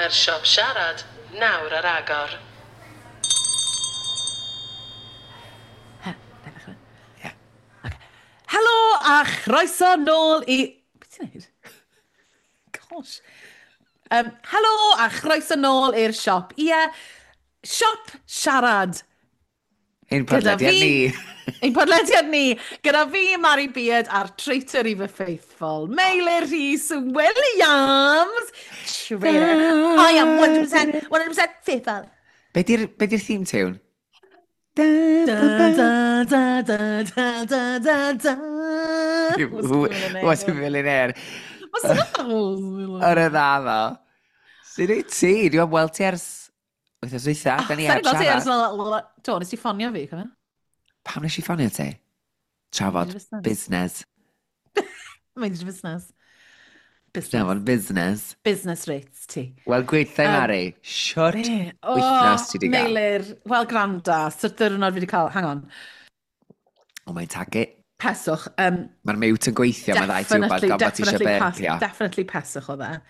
Mae'r siop siarad nawr ar agor. Helo a chroeso nôl I... Beth ti'n neud? Gosh. Helo a chroeso nôl i'r siop. Ie, siop siarad. Ein podlediad ni. Ein podlediad ni. Gyda fi, Mari Beard, a'r traitor I fy faithful, Meilir Rhys Williams. Traitor. I am 100% faithful. Be di'r theme tune? Da, da, da, da, da, da, da, da. Who was a millionaire? What's that? Ar y dda ddo. Sy'n ei ti? Dwi'n am weld ti ers... Wythnos dwytha, da ni heb siarad. Do, nes i ffonio fi, cofio? Pam nes i ffonio ti? Trafod busnes. Mae'n just busnes. Trafod busnes. Business rates ti. Wel, gweithio Mari. Siwrt wythnos ti di gael. Meilir, wel granda, sy'r dyrnod fi wedi cael, hang on. O, mae'n tagu. Peswch. Mae'r mewt yn gweithio, mae ddau ti wbod gofod ti eisiau bercio. Definitely peswch o dde.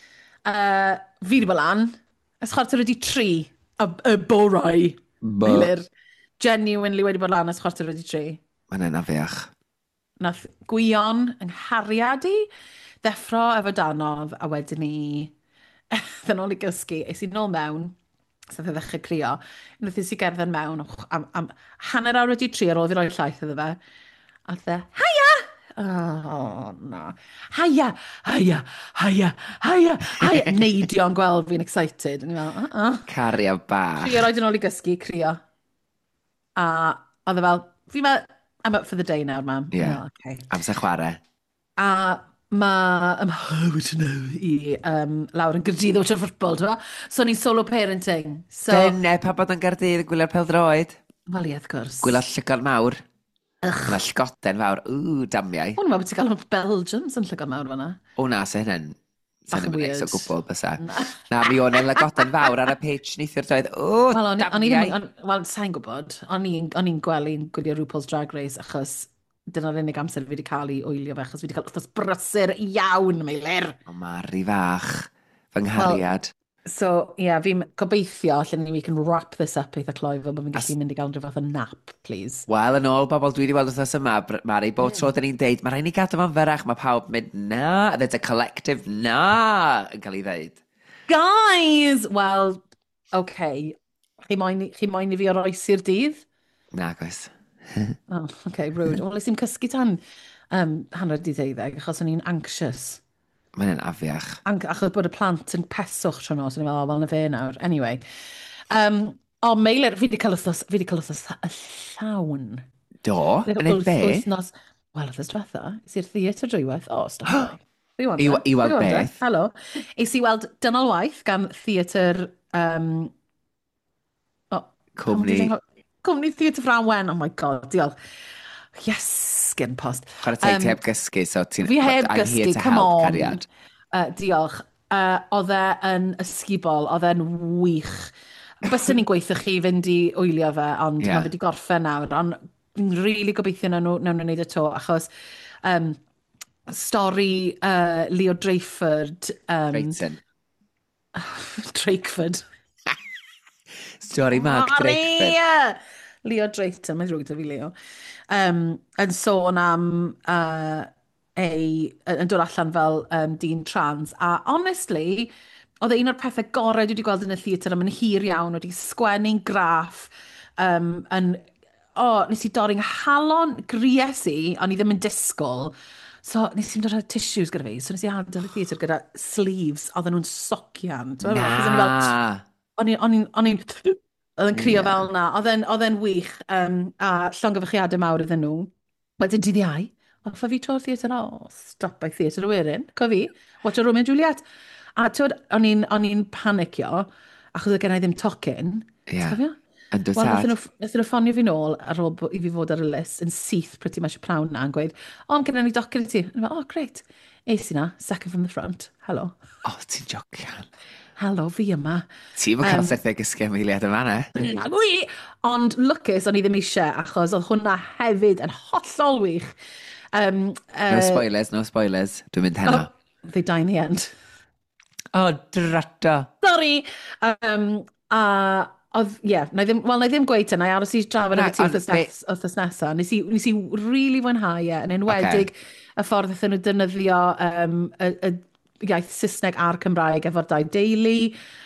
Fi wedi bod lan. Ysgwarter wedi 3. Y borau. Meilir. Genuinely wedi bod lan ysgwarter wedi 3. Mae'n enafiach. Nath Gwion yng nghariad I ddeffro efo danodd a wedyn ni ddyn ôl I gysgu. Eis I nôl mewn, sef e ddechrau crio. Nath I gerdded mewn am hanner awr wedi 3 ar ôl fi roi'r llaeth iddo fe. A dde, haia! Oh, na. Haia, haia, haia, haia, haia. Neidio'n gweld fi'n excited. Cario bach. Crio roed yn ôl I gysgu, crio. A oedd e fel, fi'n meddwl, I'm up for the day now, mam. Yeah. Okay. Amser chwarae. A mae I lawr yn Gyrdydd o ffwtbol, dwi'n so ni'n solo parenting. So, Dyne, pa bod yn Gardydd, gwylio'r peldroed. Wel, ie, wrth gwrs. Gwylio'r llygod mawr. Yna llgoden fawr. Dammiau. O'n meddwl bod ti'n cael Belgians yn llygod mawr fan'na. O na, se hynny'n... Bach yn weird. O gwbl, bysa. Na, mi o'n ein lygoden fawr ar y pitch neithio'r doedd. O, dammiau. Wel, sa'n gwybod. O'n i'n gwylio RuPaul's Drag Race achos dyna'r unig amser fi wedi cael I wylio fe, achos fi wedi cael wrthos brysur iawn, Meilir. O, Mari fach. Fy nghariad. So, yeah, fi'n gobeithio allan we can wrap this up eitha cloi fel bod fi'n gallu mynd I gael rhywbeth o nap, please. Wel, yn ôl, bobl, dwi wedi weld wrthos yma, Mari, bod tro dyn ni'n deud, mae rhaid ni gadw fo'n fyrach, mae pawb mynd na, there's a collective na, yn cael ei ddeud. Guys! Wel, okay. Chi moyn I fi oroesi'r dydd? Na, gos. Oh, okay, rude. Wel, nes i'n cysgu tan hanner di 12, achos o'n i'n anxious. Mae'n afiach. Achos bod y plant yn peswch tro nos, o'n i'n meddwl, wel, na fe nawr. Anyway. O, Meilir, fi wedi cael wrthos y llawn. Do? Yn ei be? Wel, wrthos diwetha. Is i'r theatr drwywaith. O, stop. I weld beth? Helo. Is I weld dynol waith gan theatr... Cwmni Theatr Ffrawen. Oh my god, diolch. Yes, skin post. Chwarae teg ti heb gysgu, so ti'n... Fi heb gysgu, come on. Cariad. Diolch. Oedd e yn ysgubol, oedd e'n wych. Bysyn ni'n gweithio chi fynd I wylio fe, ond mae wedi gorffen nawr. Ond fi'n really gobeithio nawn nhw'n wneud y to, achos stori Leo Dreyford... Drayton. Drakeford. Stori Mark Drakeford. Leo Drayton, mae'n drwg da fi Leo. Yn sôn am yn dod allan fel dyn trans. A honestly, oedd un o'r pethau gorau dwi wedi gweld yn y theatr am yn hir iawn, wedi sgwennu'n graff. Nes I dorri'n halon gries I, ond I ddim yn disgwyl. So, nes i'n dod â tissues gyda fi. So, nes I adael y theatr gyda sleeves, oedden nhw'n socian. Na! O'n i'n... Oedd yn crio fel na. Oedd e'n wych. A llongyfechiadau mawr iddyn nhw. Wedyn dydd Iau. Offa fi to'r theatr. Stop by theatr y werin. Co fi. Watch a Romeo and Juliet. A tywed, o'n i'n panicio. Achos oedd gen I ddim tocyn. Ie. Yn dod tad. Nethon nhw ffonio fi nôl ar ôl I fi fod ar y list yn syth pretty much y prawn na yn gweud, ond gen I ni docyn I ti. Great. Eis I na. Second from the front. Helo. Ti'n jocian. Helo, fi yma. Ti fod cael setau gysgu am eiliad yma, ne? Nagwy! Ond lwcus o'n I ddim eisiau, achos oedd hwnna hefyd yn hollol wych. No spoilers. Dwi'n mynd heno. They die in the end. O, drata. Sorry. A oedd, na i ddim gweud yna, i aros i drafod Na, efo ti ond be- wrthnos nesaf. Nes i really fwynhau yn enwedig y ffordd ydyn nhw defnyddio y iaith Saesneg a'r Cymraeg efo'r dau deulu.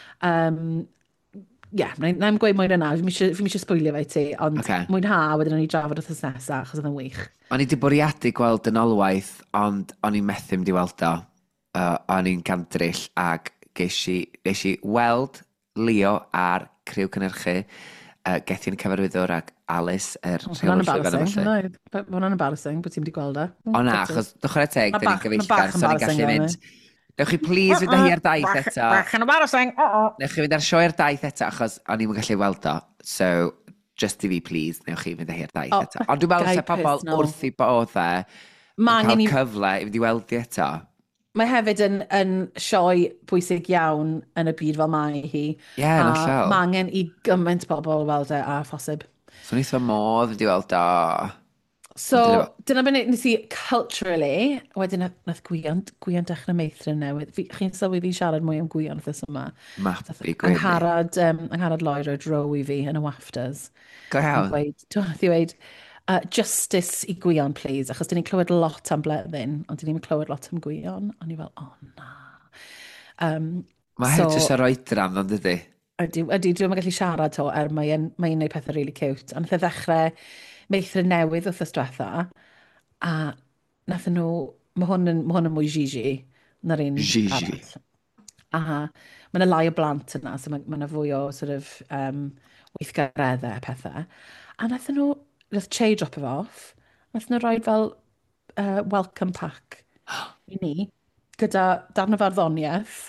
Na i'n gweud mwy yna, fi eisiau sbwylio fe i ti, ond mwynha wedyn ni drafod wrthnos nesaf, achos oedd yn wych. O'n i wedi bwriadu gweld yn olwaith, ond o'n i'n methu mynd i weld o. O'n i'n gandryll ac ges i weld Leo a'r criw cynhyrchu, Gethin y cyfarwyddwr ac Alice rheolwr llwyfan y felly. Mae hwnna'n embarrassing bod ti'n wedi gweld e. O na, achos dychwer e teg, dyn ni'n gyfeillgar, so ni'n gallu mynd. Newch chi please fynd â hi ar daith eto. Bach yn embarrassing. Newch chi fynd ar sioe ar daith eto, achos o'n i'n gallu weld o. So, just i fi please, newch chi fynd â hi ar daith eto. Ond dwi'n meddwl se pobl wrth i bod e, yn cael cyfle i fynd i weld i eto. Mae hefyd yn sioe pwysig iawn yn y byd fel mae hi. Ie, yn allol. Mae angen i gymaint bobl weld e a phosib. So ni eitha modd wedi weld o. So, dyna beth nes i culturally, wedyn nath Gwion dechrau meithrin newydd. Chi'n sylwi fi'n siarad mwy am Gwion wrthys yma. Mapi gwyn. Angharad Lloyd roed row i fi yn y wafters. Go iawn. Nath i weid, justice i Gwion, please, achos dyn ni'n clywed lot am bleddyn, ond dyn ni'n clywed lot am Gwion, ond i fel, na. Mae hefyd jyst ar oedran, ond ydy? Ydy, dwi'n gallu siarad to, mae'n gwneud pethau really cute. Ond nath e ddechrau meithrin newydd wrth ystwetha, a nath nhw, mae hwn yn mwy Gigi, na'r un arall. A mae yna lai o blant yna, so mae yna fwy o sort of weithgareddau a pethau. A nath Che drop it off, nath nhw roi fel welcome pack i ni, gyda darn o farddoniaeth,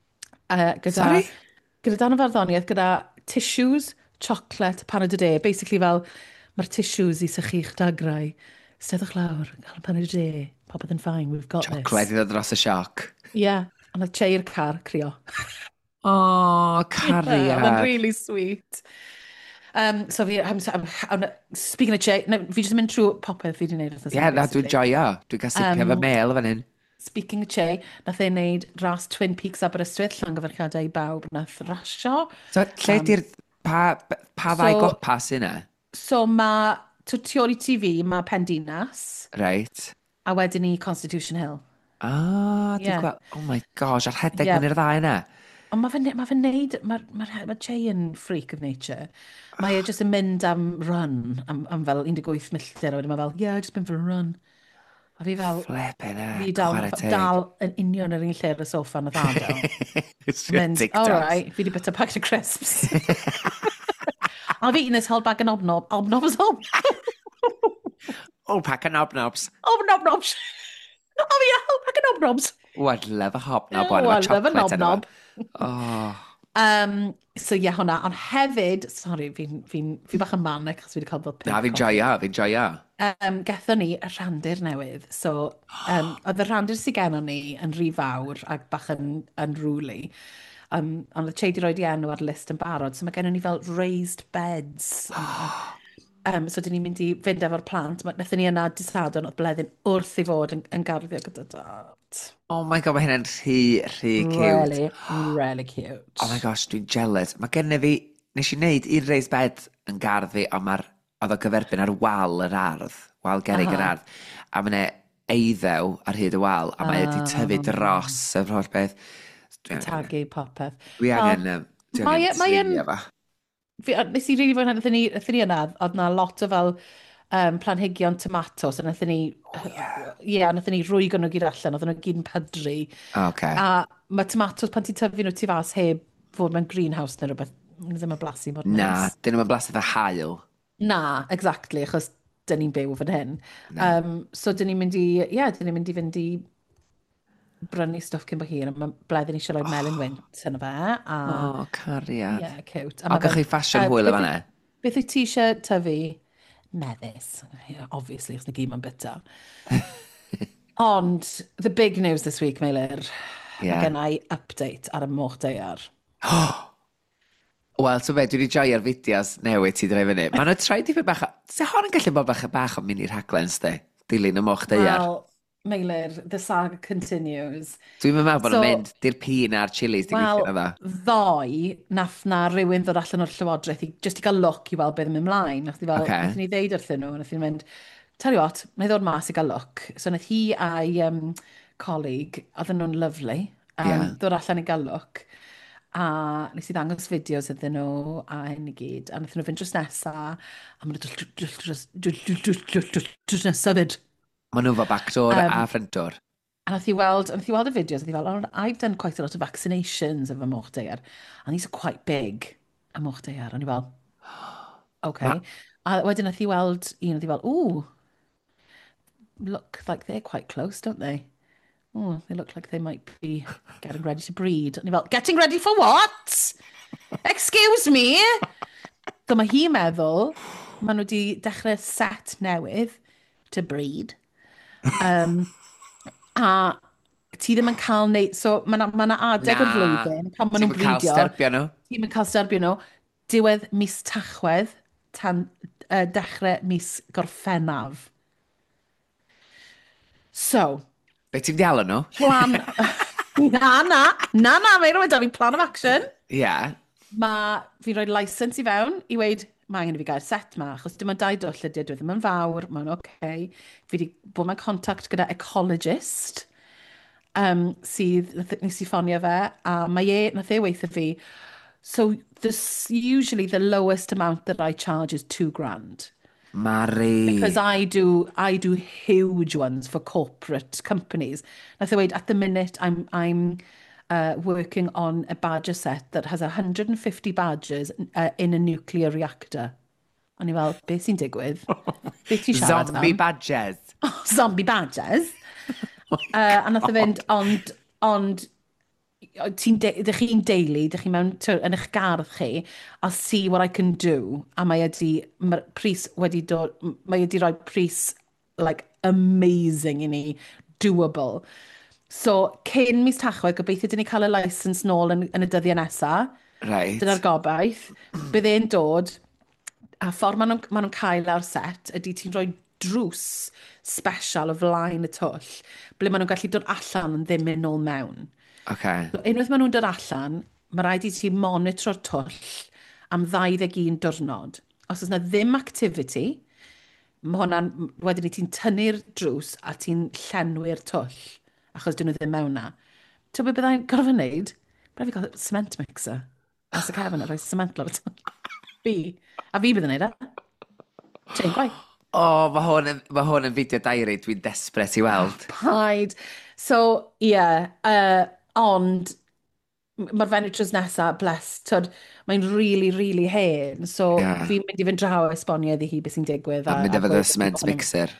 gyda tissues, chocolate, paned o de, basically fel, mae'r tissues i sychu'ch dagrau. Steddwch lawr, cael y paned o de, popeth yn fine, we've got this. Chocolate i ddod dros y sioc. Ie, ond oedd Che i'r car crio. Oh, cariad. Oedd really sweet. So speaking of Che, fi jyst yn mynd trwy popeth fi wedi gwneud. Ie, na, dwi'n joio. Dwi'n cael sipio fy mail fan hyn. Speaking of Che, nath ei wneud ras Twin Peaks Aberystwyth, llongyfarchiadau i bawb, nath rasio. So, lle di'r pa ddau gopas yna? So, tu ôl i TV, mae Pendinas. Right. A wedyn ni Constitution Hill. Dwi'n gweld, oh my gosh, ar hedeg yn i'r ddau yna. Ond mae Che yn freak of nature. Mae e jyst yn mynd am run, am fel 18 milltir, a wedyn mae fel, yeah, I've just been for a run. A fi fel, fi dal yn union yr un lle ar y sofa yn y ddadl. Mynd, all right, fi di bita pack of crisps. I've eaten this whole bag of obnobs home. Oh, pack of knobnobs. Obnobnobs. Oh, yeah, whole pack of knobnobs. Oh, I'd love a hobnob. Oh, I'd love a knobnob. Oh. So, yeah, hwnna. Ond hefyd, sorry, fi'n bach yn manic, achos fi wedi cael bod Na, fi'n joio. Gethon ni y rhandir newydd. So, oedd y rhandir sy'n gennym ni yn rhy fawr ac bach yn rwly. Ond oedd Che di roed i enw ar list yn barod. So, mae gennym ni fel raised beds. So, dyn ni'n mynd i fynd efo'r plant. Nethon ni yna disadon oedd bleddyn wrth i fod yn garddio gyda dad. Oh my god, mae hynny'n rhy cute. Really cute. Oh my gosh, dwi'n jealous. Mae gennym fi, nes i wneud un raised bed yn gardd fi, ond oedd o gyferbyn ar wal yr ardd, wal gerig yr ardd. A mae'n eiddew ar hyd y wal, a mae wedi tyfu dros y holl beth. Tagu popeth. Dwi angen trinio fa. Nes i rili fwynhau, nathon ni yna, oedd na lot o fel planhigion tomatos, a nathon ni rwygo nhw gyd allan, oedd nhw gyd yn pydru. A mae tomatos, pan ti'n tyfu nhw tu fas heb fod mewn greenhouse neu rhywbeth, ddim yn blasu mor nes. Na, dyn nhw'n blasu fe hael. Na, exactly, achos dyn ni'n byw fan hyn. So dyn ni'n mynd i fynd i brynu stwff cyn bo hir, a mae bleddyn eisiau rhoi melyn wynt yn y fe. Cariad. Yeah, cute. O, gach chi fashion hwyl o fanna? Beth wyt ti eisiau tyfu? Meddys. Obviously, os na gyd ma'n bita. Ond, the big news this week, Meilir. Mae gen I update ar y moch deiar. Wel, so be, dwi wedi joio'r fideos newydd ti droi fyny. Ma'n o trai di fe bach... Se hon yn gallu bod bach o mini rhaglen, sti? Dilyn y moch deiar. Wel, Meilir, the saga continues. Dwi'n meddwl bod So, nhw'n mynd di'r pîn a'r chilis di Wel, gweithio na dda. ddoe, nath na rhywun ddod allan o'r llywodraeth just i gael look i weld beth yn mynd mlaen. Nath ni fel, Ocê. nath ni ddeud wrthyn nhw, nath ni'n mynd, tell you what, na i ddod mas i gael look. So nath hi a'i colleague, oedden nhw'n lyflu, Ie. ddod allan i gael look. A nes i ddangos fideos iddyn nhw a hyn i gyd. A nath nhw fynd drws nesa, a maen nhw drws nesa fyd. Maen nhw fo backdoor a frontdoor. A nath i weld y fideos, a nath i fel, oh, I've done quite a lot of vaccinations of y moch deir, and these are quite big, y moch deir. A ni fel, okay. A wedyn nath i weld un, nath i fel, ooh, look like they're quite close, don't they? Oh, they look like they might be getting ready to breed. A ni fel, getting ready for what? Excuse me? So mae hi'n meddwl, maen nhw wedi dechrau set newydd to breed. A ti ddim yn cael neud... So, mae yna adeg o'r flwyddyn pan maen nhw'n Ti'n cael bridio. styrbio nhw. Ti ddim yn cael styrbio nhw. Diwedd mis Tachwedd tan dechrau mis Gorffennaf. So, Be ti'n di alw nhw? plan... na, mae rhywun da fi plan of action. Ie. Mae fi'n rhoi licence i fewn i weid, mae angen i fi gael set ma, achos dim ond 2 dwll ydy, dwi ddim yn fawr, mae'n okay. Fi wedi bod mewn contact gyda ecologist, sydd, nes i ffonio fe, a nath e weithio fi, so usually the lowest amount that I charge is £2,000. Mari. Because I do huge ones for corporate companies. Nath e weid, at the minute, I'm working on a badger set that has 150 badgers in a nuclear reactor. O'n i fel, beth sy'n digwydd? Beth ti'n siarad am? Zombie badges. Zombie badgers. A nath e fynd, ond ydych chi'n deulu, ydych chi mewn yn eich gardd chi, I'll see what I can do. A mae'r pris wedi dod, mae wedi rhoi pris, like, amazing i ni, doable. So, cyn mis Tachwedd, gobeithio dyn ni cael y licence nôl yn y dyddiau nesaf. Right. Dyna'r gobaith. Bydd e'n dod, a ffordd maen nhw'n cael ar set ydy ti'n rhoi drws special o flaen y twll, ble maen nhw'n gallu dod allan yn ddim mynd nôl mewn. Okay. So, unwaith maen nhw'n dod allan, mae rhaid i ti monitro'r twll am 21 diwrnod. Os oes yna ddim activity, mae hwnna'n, wedyn i ti'n tynnu'r drws a ti'n llenwi'r twll, achos dyn nhw ddim mewn na. Ti'n beth byddai'n gorfod wneud? Byddai fi gael cement mixer. As y cefn a rhoi cement lor y twll. Fi. A fi bydd yn neud e. Chain gwaith. O, mae hwn yn fideo diary dwi'n desperate i weld. Paid. So, ond mae'r fenytrws nesaf, bless, mae'n really hen. So, fi'n mynd i fynd draw esbonio iddi hi beth sy'n digwydd. A mynd efo the cement mixer.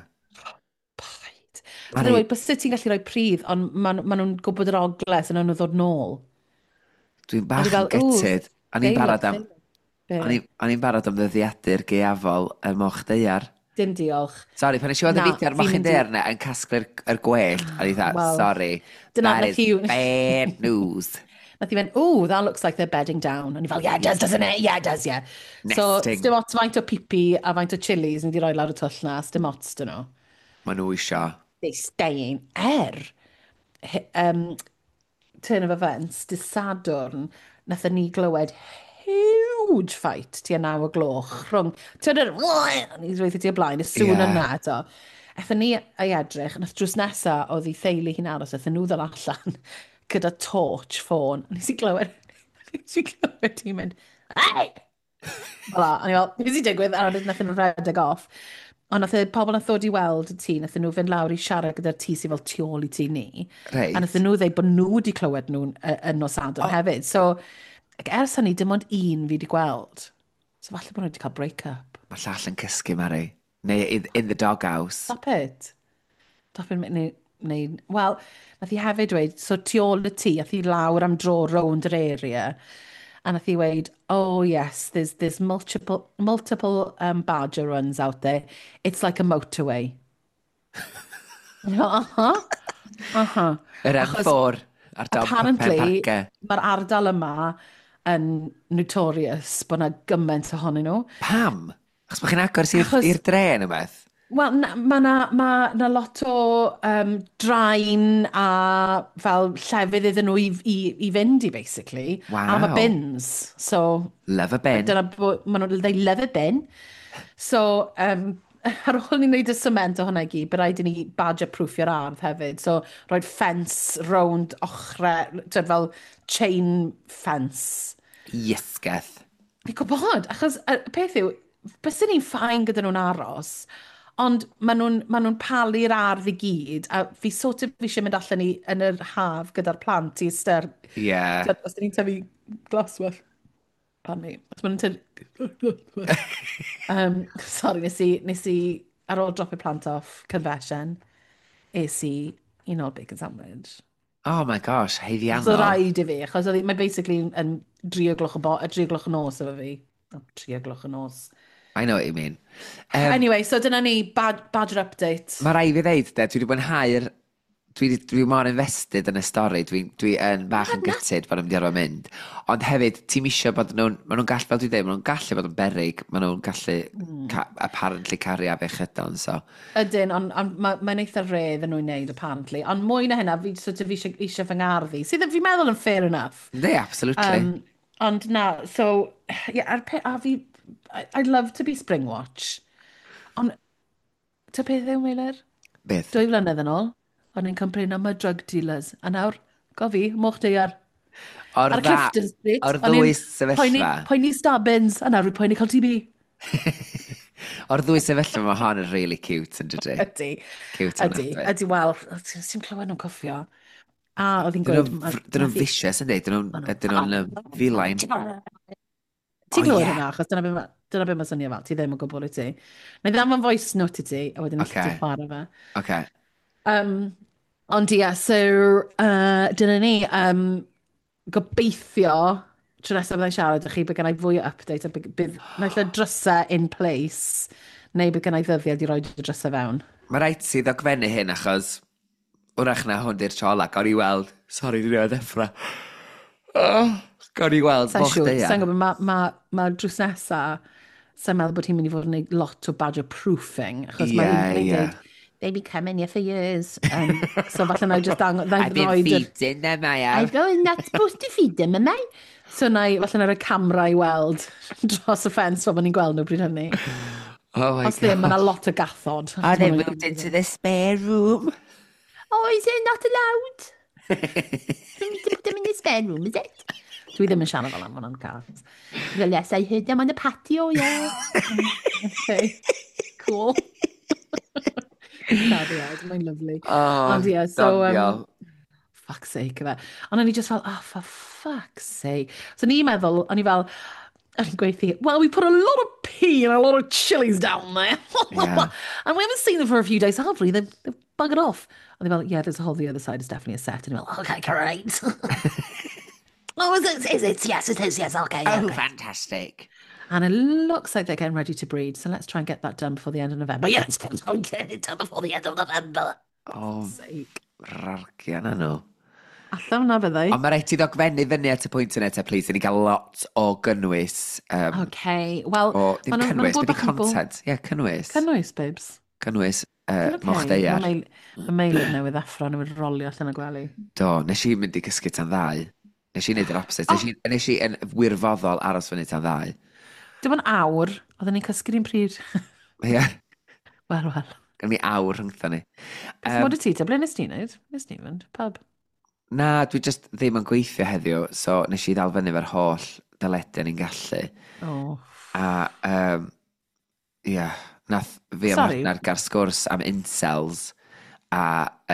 Paid. Dwi'n dweud, bys ti'n gallu rhoi pridd, ond maen nhw'n gwybod yr ogles yn nhw'n ddod nôl. Dwi'n bach yn gytid. O'n i'n barod am ddyddiadur geafol y moch deiar. Dim diolch. Sorry, pan eisiau weld y fideo ar moch deiar na yn casglu'r gwell, a ni dda, sorry. That is bad news. Nath i fynd, ooh, that looks like they're bedding down. And i fel, yeah, it does, doesn't it? Yeah, it does, yeah. Nesting. So, dim ots faint o pipi a faint o chilies ni wedi rhoi lawr y twll na, dim ots dyn nhw. Mae nhw isio. They staying. Turn of events, dy Sadwrn, nath ni glywed huge fight tua 9 o gloch rhwng, ni dweud ti o blaen, y sŵn yna eto. Ethon ni ei edrych, nath drws nesa oedd i theulu hi'n aros, ethon nhw ddod allan gyda torch ffôn. Nes i glywed ti'n mynd, hey! Fela, a ni fel, beth sy'n digwydd? A nath nhw rhedeg off. Ond nath y pobl nath ddod i weld y tŷ, nath nhw fynd lawr i siarad gyda'r tŷ sy'n fel tu ôl i tŷ ni. Reit. A nath nhw dweud bod nhw wedi clywed nhw yn nos Sadwrn hefyd. So, ers hynny, dim ond un fi wedi gweld. So, falle bod nhw wedi cael break-up. Mae llall yn cysgu, Mari. Neu in the doghouse. Stop it. Stop it, neu... Wel, nath i hefyd dweud, so tu ôl y tŷ, nath i lawr am dro rownd yr area. A nath i weid, oh yes, there's multiple badger runs out there. It's like a motorway. Yr M4 ar dop apparently, mae'r ardal yma yn notorious bod yna gymaint ohonyn nhw. Pam? Achos bod chi'n agor i'r dre yn y beth? Wel, ma' na lot o draen a fel llefydd iddyn nhw i fynd i, basically. A mae Waw. bins. So, Love a bin. maen nhw, they love a bin. So, ar ôl ni wneud y sement o hwnna i gyd, bydd rhaid i ni badger-proofio'r ardd hefyd. So, roed ffens rownd ochrau, fel chain fence. Iesgeth. Fi'n gwybod, achos y peth yw, bys ni'n ffain gyda nhw'n aros, ond maen nhw'n palu'r ardd i gyd, a fi sort of fi eisiau mynd allan yn yr haf gyda'r plant i ystyr. Ie. Os dyn ni'n tyfu glaswell, pan mi, os maen nhw'n tyfu... sorry, nes i, ar ôl dropio plant off, confession, es i un o'r bacon sandwich. Oh my gosh, So heiddiannol. rhaid i fi, achos mae basically yn 3 o gloch y nos efo fi. O, 3 o gloch y nos. I know what you mean. Anyway, so dyna ni, Badger update. Mae rai fi ddeud, de, dwi wedi mwynhau'r... Dwi mor invested yn y stori, dwi yn bach yn gytid bod yn mynd i arfer mynd. Ond hefyd, ti'n misio bod nhw'n... Maen nhw'n gallu, fel dwi dweud, maen nhw'n gallu bod yn berig. Maen nhw'n gallu apparently cario a bechydon, so... Ydyn, ond mae'n eitha redd yn nhw'n neud, apparently. Ond mwy na hynna, fi eisiau fy ngardddi. Sydd fi'n meddwl yn fair enough. Ne, absolutely. Ond na, so, yeah, a fi, I'd love to be Springwatch. Ond, ta beth yw, Meilir? Beth? 2 flynedd yn ôl, o'n i'n complain am y drug dealers. A nawr, gofi, moch deiar. O'r Ar y Clifton Street. O'r ddwy sefyllfa. Poeni Stabbins, a nawr i poeni cael TB. O'r ddwy sefyllfa mae hon yn really cute yn dydy. Ydy. Cute Ydy, wel, sy'n clywed nhw'n coffio. A oedd hi'n gweud... Dyn nhw'n vicious yn dweud, dyn nhw'n filain. Ti'n clywed hynna, achos dyna be mae swnio fel, ti ddim yn gwybod i ti. Na i ddam yn voice note i ti, a wedyn Ocê. ti'n chwarae fe. Okay. Ond ia, so, dyna ni, gobeithio, tro nesaf byddai'n siarad â chi, bydd gennau fwy o update, a bydd naill o drysau in place, neu bydd gennau ddyddiad i roed y drysau fewn. Mae rhaid ti ddogfennu hyn achos wrach na hwn di'r tro ola. Gawn i weld, sori, dwi'n ei ddeffro. Gawn i weld moch deia. Sa'n gwybod, mae drws nesaf, sa'n meddwl bod hi'n mynd i fod yn gwneud lot o badger proofing, achos mae'n dweud, they've been coming here for years. So falle na i just I've been feeding them, I have. I'm not supposed to feed them, am I? So falle na rhoi camera i weld dros y ffens fel bod ni'n gweld nhw bryd hynny. Oh my Os ddim, God. mae yna lot o gathod. Oh, they moved into the spare room. Oh, is it not allowed? You need to put them in the spare room, is it? Dwi ddim yn siarad fel am hwnna'n cars. Well, yes, I heard them on the patio, yeah. Okay, cool. Mae'n lovely. Oh, Ond ie, so, doniol. fuck's sake, fe. Ond o'n i just fel, oh, for fuck's sake. So ni'n meddwl, o'n i'n gweithio, well, we put a lot of pea and a lot of chilies down there. Yeah. And we haven't seen them for a few days, have we? They've buggered off. And they went, yeah, there's a whole the other side is definitely a set. And they went, okay, great. Oh, is it? Yes, it is. Yes, okay. Oh, okay. fantastic. And it looks like they're getting ready to breed. So let's try and get that done before the end of November. Yes, don't get it done before the end of November. Oh, Sake. rargian nhw. Allan na byddai. Ond mae rhaid ti ddogfennu fyny at y pwynt yna te, please. I ni gael lot o gynnwys. Okay, wel... O, ddim cynnwys, beth i content. Ie, cynnwys. Cynnwys, babes. Cynnwys moch deiar. Mae Meilir newydd effro, newydd rolio allan y gwely. Do, nes i mynd i gysgu tan ddau. Nes i wneud yr opposite. Nes i yn wirfoddol aros fyny tan ddau. Dim ond awr, oedden ni'n cysgu'r un pryd. Ie, Wel. gan ni awr rhwngtho ni. Beth mod y ti, te ble nes ti wneud? Nes ti fynd, pub. Na, dwi just ddim yn gweithio heddiw, so nes i ddal fyny fe'r holl dylediau ni'n gallu. Oh. A, nath fi am Sorry. hwnna'r gar sgwrs am incels, a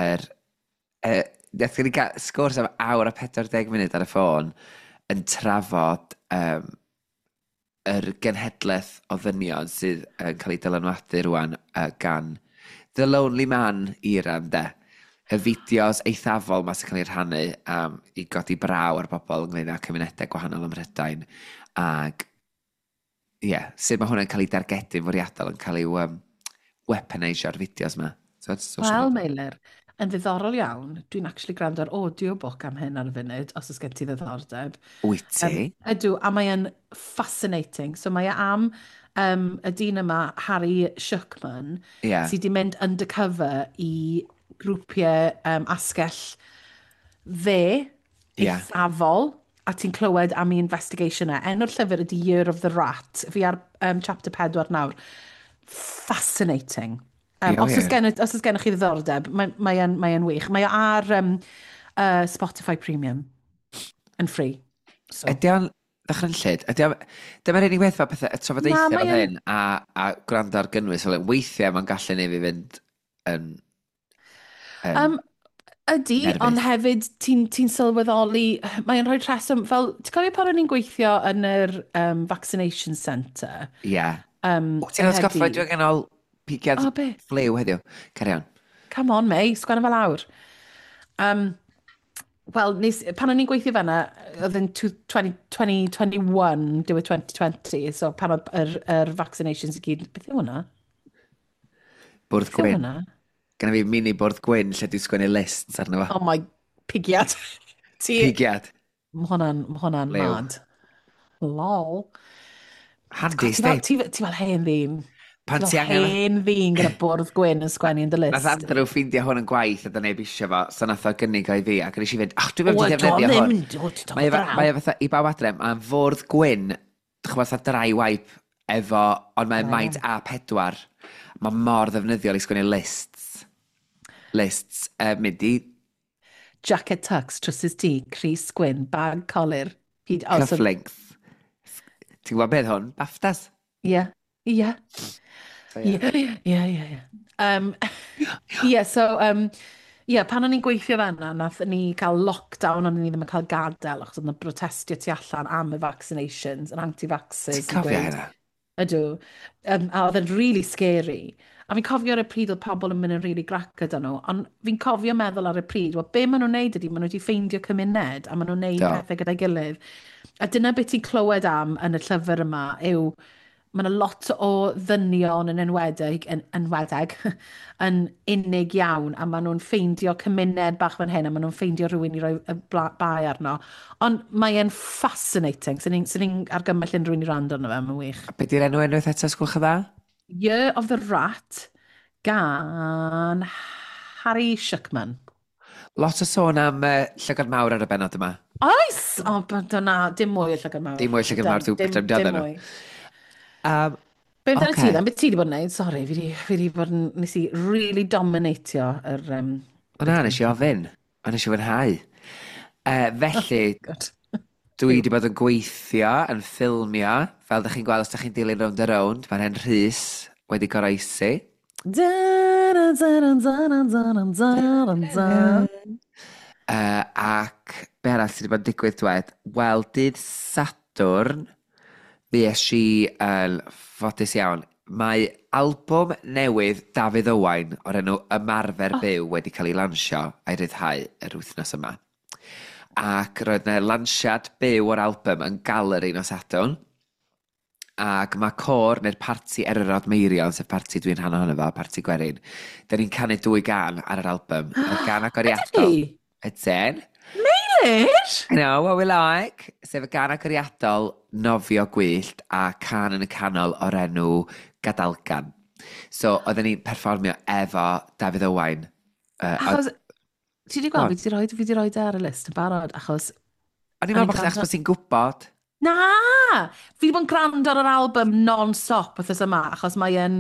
nath ni gael sgwrs am awr a 40 munud ar y ffôn yn trafod yr genhedlaeth o ddynion sydd yn cael ei dylanwadu rwan gan The Lonely Man Iran, de. Y fideos eithafol ma sy'n cael ei rhannu i godi braw ar bobl yn gwneud â cymunedau gwahanol ym Mhrydain. Ac, sut mae hwnna'n cael ei dargedu'n fwriadol yn cael ei weaponaisio'r fideos ma. Wel, Meilir, yn ddiddorol iawn, dwi'n actually gwrando ar audiobook am hyn ar y funud, os ys gen ti ddiddordeb. Wyt ti? Ydw, a mae yn fascinating. So mae e am y dyn yma, Harry Shuckman, Ie. sydd wedi mynd undercover i grwpiau asgell fe, Ie. eithafol, a ti'n clywed am ei investigation e. Enw'r llyfr ydy Year of the Rat. Fi ar chapter 4 nawr. Fascinating. Ie, Os ie. oes gennych chi ddiddordeb, mae'n wych. Mae o ar Spotify Premium yn free. So. Ydy o'n ddychrynllyd? Dyma'r unig beth fel pethau, y trafodaethau Na, fel mae hyn, a gwrando ar gynnwys, weithiau mae'n gallu neud fi fynd yn Ydy, nerfus. ond hefyd ti'n sylweddoli, mae'n rhoi rheswm, fel, ti'n cofio pan o'n i'n gweithio yn yr vaccination centre? Ie. Ti'n atgoffa, dwi'n ganol pigiad O, be? flew heddiw. Cari on. Come on, May, sgwenna fel awr. Wel, pan o'n i'n gweithio fanna, oedd yn 2021, diwedd 2020, so pan oedd yr vaccinations i gyd, beth yw hwnna? Bwrdd Beth yw gwyn. hwnna? Gynna fi mini bwrdd gwyn lle dwi'n sgwennu lists arno fo. Oh my, pigiad. Pigiad. Mae hwnna'n Lew. mad. Lol. Handi, Ti sti. fel hen ddyn. Pan Ti ti fel angen... hen ddyn gyda bwrdd gwyn yn sgwennu yn dy list. Nath Andrew ffeindio hwn yn gwaith a dyna neb isio fo, so nath o gynnig o i fi, ac nes i fynd, dwi'n mynd i ddefnyddio hwn. Mae e fatha, i bawb adre, mae'n fwrdd gwyn, dwi'n fatha dry wipe efo, ond mae'n maint A4. Mae mor ddefnyddiol i sgwennu lists. Mynd i Jacket tux, trusses T, Cris Gwyn, bag colur. cyfflingth. Ti'n gwybod beth hwn? Baftas. Ie. Ie, pan o'n i'n gweithio fanna, nath ni cael lockdown, ond ni ddim yn cael gadael, achos oedd yna protestio tu allan am y vaccinations, yr anti-vaxxers. Ti'n cofio hynna? Ydw. A oedd e'n really scary. A fi'n cofio ar y pryd oedd pobl yn mynd yn really grac gyda nhw, ond fi'n cofio meddwl ar y pryd, wel, be maen nhw'n neud ydy, maen nhw wedi ffeindio cymuned, a maen nhw'n neud pethau gyda'i gilydd. A dyna beth ti'n clywed am yn y llyfr yma, yw, mae yna lot o ddynion yn enwedig, yn unig iawn, a maen nhw'n ffeindio cymuned bach fan hyn, a maen nhw'n ffeindio rhywun i roi y bai arno. Ond mae'n fascinating, sy'n ni'n argymell unrhyw un i rand arno fe, mae'n wych. A beth yw'r enw enweth eto, sgwlch y dda? Year of the Rat, gan Harry Shuckman. Lot o sôn am llygad mawr ar y benod yma. Oes! O, dyna, dim mwy o llygad mawr. Dim mwy o llygad mawr, dwi'n trefniad nhw. Be amdano ti then? Be ti wedi bod yn neud? Sori, fi wedi bod yn... Nes i really dominatio yr... O na, nes i ofyn. O nes i fwynhau. Felly, God. dwi wedi bod yn gweithio, yn ffilmio, fel ydych chi'n gweld os ydych chi'n dilyn round a round, mae'r hen Rhys wedi goroesi. Ac be arall sydd wedi bod yn digwydd dwed? Wel, dydd Sadwrn, fues i yn ffodus iawn. Mae albwm newydd Dafydd Owain o'r enw Ymarfer Byw wedi cael ei lansio a'i ryddhau yr wythnos yma. Ac roedd yna lansiad byw o'r albwm yn galeri nos Sadwrn. Ac mae cor neu'r parti Eryrod Meirion, sef parti dwi'n rhan ohono fo, parti Gwerin. Da ni'n canu 2 gan ar yr albwm. Y gan agoriadol. Ydyn. Meilir! I know what we like. Sef y gan agoriadol Nofio Gwyllt a can yn y canol o'r enw Gadalgan. So, oedden ni'n perfformio efo Dafydd Owain. Achos, ti wedi gweld, fi wedi rhoi ar y list yn barod, achos... O'n i'n meddwl bod chdi achos ti'n gwybod. Na! Fi wedi bod yn gwrando ar yr album non-stop wrth yma, achos mae'n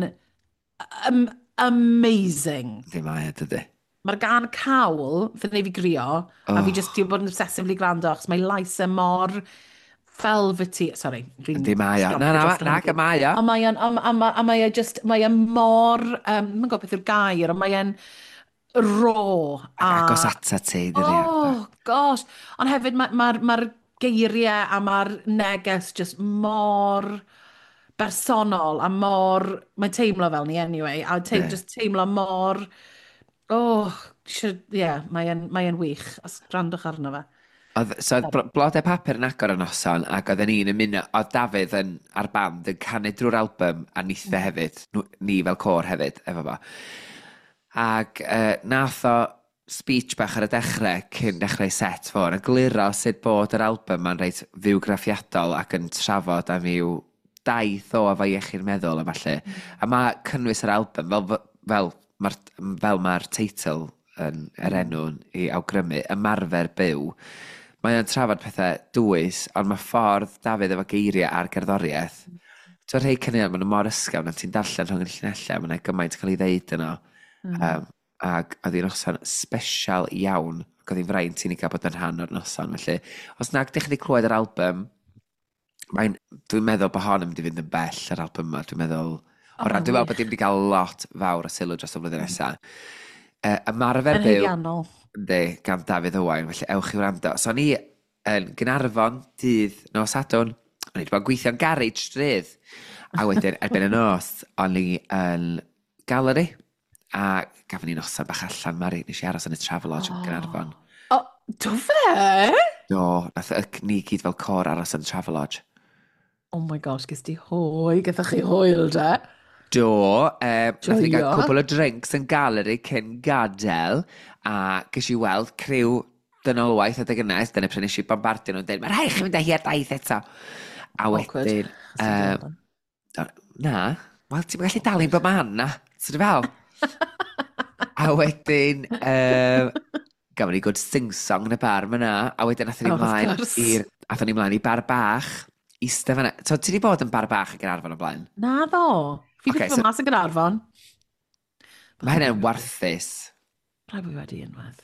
amazing. Ddim mae ydy. Mae'r gan cawl, fydd neu fi grio, a fi jyst wedi bod yn obsessively gwrando, achos mae lais e mor velvety, sorry. Ydy mae o. Na, mae o. A mae e just, mae e mor, mae'n gwybod beth yw'r gair, ond mae e'n raw. Agos ata ti, dydi. Oh, gosh. Ond hefyd mae'r geiriau a mae'r neges just mor bersonol a mor, mae'n teimlo fel ni anyway, a just teimlo mor, mae'n wych, os grandwch arno fe. So oedd blodau papur yn agor y noson ac oedden ni'n ymuno, oedd Dafydd ar band yn canu drwy'r album a nithau hefyd, ni fel cor hefyd efo fo. Ac nath o speech bach ar y dechrau cyn dechrau set fo, yn egluro sut bod yr album ma'n reit fywgraffiadol ac yn trafod am i'w daith o efo iechyd meddwl a falle. A mae cynnwys yr album, fel mae'r teitl yn yr enw'n i awgrymu, ymarfer byw. Mae'n trafod pethau dwys, ond mae ffordd Dafydd efo geiriau a'r gerddoriaeth. Ti'n rhai cynnig, maen nhw mor ysgafn, a ti'n darllen rhwng y llinellau, mae'n gymaint cael ei ddeud yno. Ac oedd hi'n noson special iawn, ac oedd hi'n fraint i ni gael bod yn rhan o'r noson. Felly, os nag ydych chi wedi clywed yr album, dwi'n meddwl bod hon yn mynd i fynd yn bell, yr album yma. Dwi'n meddwl, dwi'n meddwl bod hi'n mynd i gael lot fawr o sylw dros y flwyddyn nesaf. Ymarfer byw... Yn heidiannol. Ynddi, gan Dafydd Owain, felly ewch i wrando. So ni yn Gaernarfon, dydd nos Sadwrn, o'n i wedi bod yn gweithio'n garage strydd. A wedyn, erbyn y nos, o'n i yn galeri. A gafon ni noson bach allan, Mari, nes i aros yn y Travelodge yn Gaernarfon. O, do fe? Do, nath ni gyd fel cor aros yn Travelodge. Oh my gosh, gys ti hwy, gyda chi hwyl da. Do, nath ni gael cwbl o drinks yn galeri cyn gadael, a ges i weld criw dynolwaith adeg yna, dyna pryn nes i bombardio nhw'n dweud, mae rhaid chi mynd â hi ar daith eto. A wedyn, na, wel, ti'n gallu dalu'n bod man na, sydd fel. A wedyn, gafon ni good sing-song yn y bar myna, a wedyn athyn ni mlaen i bar bach, iste fanna. So, ti wedi bod yn bar bach yn Gaernarfon o blaen? Na ddo. Fi wedi bod mas yn Gaernarfon. Mae hynny'n warthus. Rhaid bod wedi unwaith.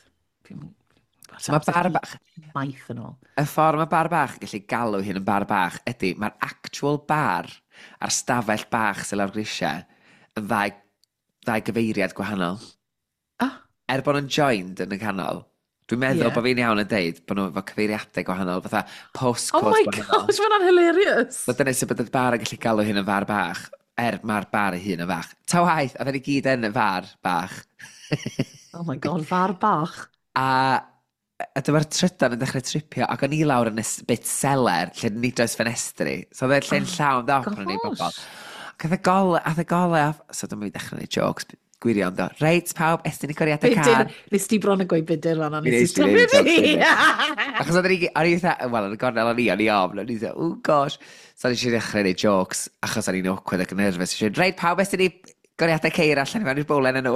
So mae bar bach... Maith yn ôl. Y ffordd mae bar bach yn gallu galw hyn yn bar bach ydy, mae'r actual bar a'r stafell bach sy'n lawr grisiau yn ddau gyfeiriad gwahanol. Bod nhw'n joined yn y canol, dwi'n meddwl bod fi'n iawn yn deud bod nhw efo cyfeiriadau gwahanol, fatha postcode gwahanol. Oh my gosh, mae'n hilarious. So dyna sy'n bod y bar yn gallu galw hyn yn bar bach, mae'r bar ei hun yn fach. Ta waith, a dda ni gyd yn y far bach. Oh my god, far bach. A dyma'r trydan yn dechrau tripio, ac o'n i lawr yn y bit seler, lle nid oes ffenestri. So dde'r lle'n llawn dop yn ei bobl. Ac a dda gole, so dyma i dechrau neud jokes, gwirion do. Reit, pawb, estyn i coriad y car. Nes ti bron yn gweud bydyr lan, nes i stopio di. Achos o'n i dda, wel, yn y gornel o'n i ofn, o'n i dda, oh gosh. So o'n i eisiau dechrau neud jokes, achos o'n i'n awkward ac yn nerfus. Reit, pawb, estyn i goriadau ceir allan i fewn i'r bowlen yn nhw.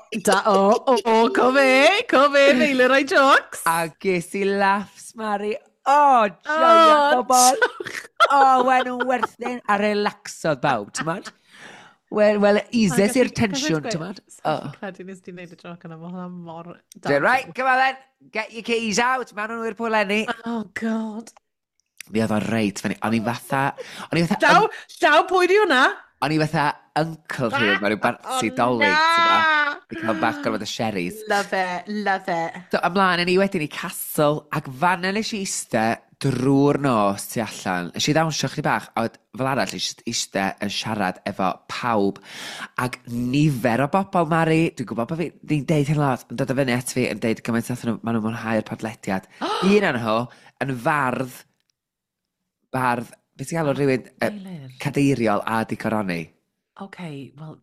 Co fe, Meilir roi jokes. A ges i laughs, Mari. Joia bobl. Wen nhw'n werthyn a relaxodd bawb, ti'n modd? Wel, ises i'r tensiwn, ti'n modd? Sa'n credu nes ti'n neud y joc yna, mae hwnna mor... Right, come on then, get your keys out, maen nhw'n i'r pwlenni. Oh, God. Mi oedd o'n reit, o'n i fatha... Llaw, pwy di hwnna? O'n i fatha uncle rhywun, mae rhyw barsi dolyg, ti'n ba? I cael bach gorfod y sherries. Love it. So, ymlaen yn i wedyn i castle, ac fanna nes i iste drwy'r nos tu allan. Nes i ddawnsio chdi bach, a fel arall iste yn siarad efo pawb, ac nifer o bobl, Mari, dwi'n gwybod bod fi'n deud hyn lot, yn dod o fyny at fi, yn deud gymaint atho nhw, maen nhw'n mwynhau'r podlediad. Un o'n nhw, yn fardd, beth ti'n galw rhywun cadeiriol a di coroni? Well,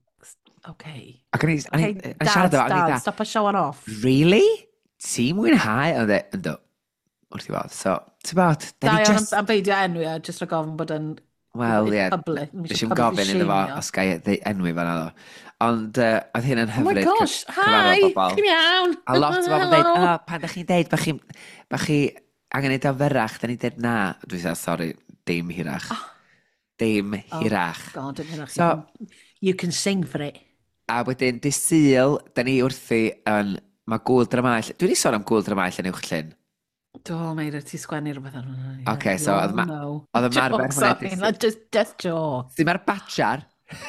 Ac yn siarad efo, Dad, stop a showing off. Really? Ti'n mwynhau? Ynddo, wrth i fod. So, ti'n bod? Da am beidio enwi a jyst rhaid gofyn bod yn public. Nes i'n gofyn iddo fo os gai enwi fan addo. Ond oedd hyn yn hyfryd. Oh my gosh, hi, chi'n iawn. A lot o bobl yn dweud, pan da chi'n deud, bach chi angen neud o fyrach, da ni'n deud na. Dwi'n dweud, sorry, dim hirach. Dim hirach. Oh, God, dim hirach. So, you can sing for it. A wedyn, dy Sul, da ni wrthi yn... Mae gŵl dramaell... Dwi wedi sôn am gŵl dramaell yn uwch llyn. Do, Meira, ti sgwennu rhywbeth ar hwnna. Oce, so oedd ymarfer hwnna... Just jokes. Dim ar batjar.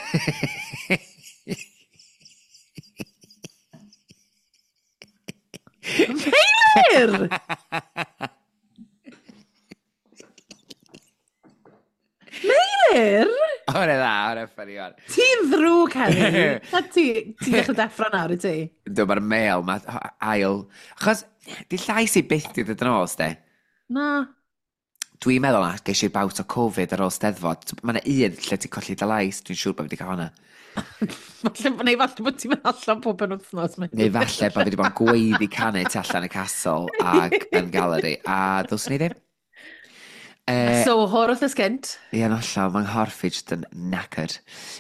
Meilir! Meilir? Hwna dda, hwna ffynnu o'n. Ti'n ddrwg Henry. Ti'n dechrau deffro nawr i ti? Do, mae'r mail, mae ail. Achos, di llais i byth i ddod yn ôl, ste? Na. Dwi'n meddwl na, geis i'r baut o Covid ar ôl steddfod. Mae yna un lle ti'n colli dy lais, dwi'n siŵr bod fi wedi cael hwnna. Neu falle bod ti'n mynd allan pob yn wythnos. Neu falle bod fi wedi bod yn gweiddi canu tu allan y castle ac yn galeri, a ddylswn ni ddim. So, hor wrth ysgynt. Ie, yn hollol, mae'n nghorff i jyst yn knackered.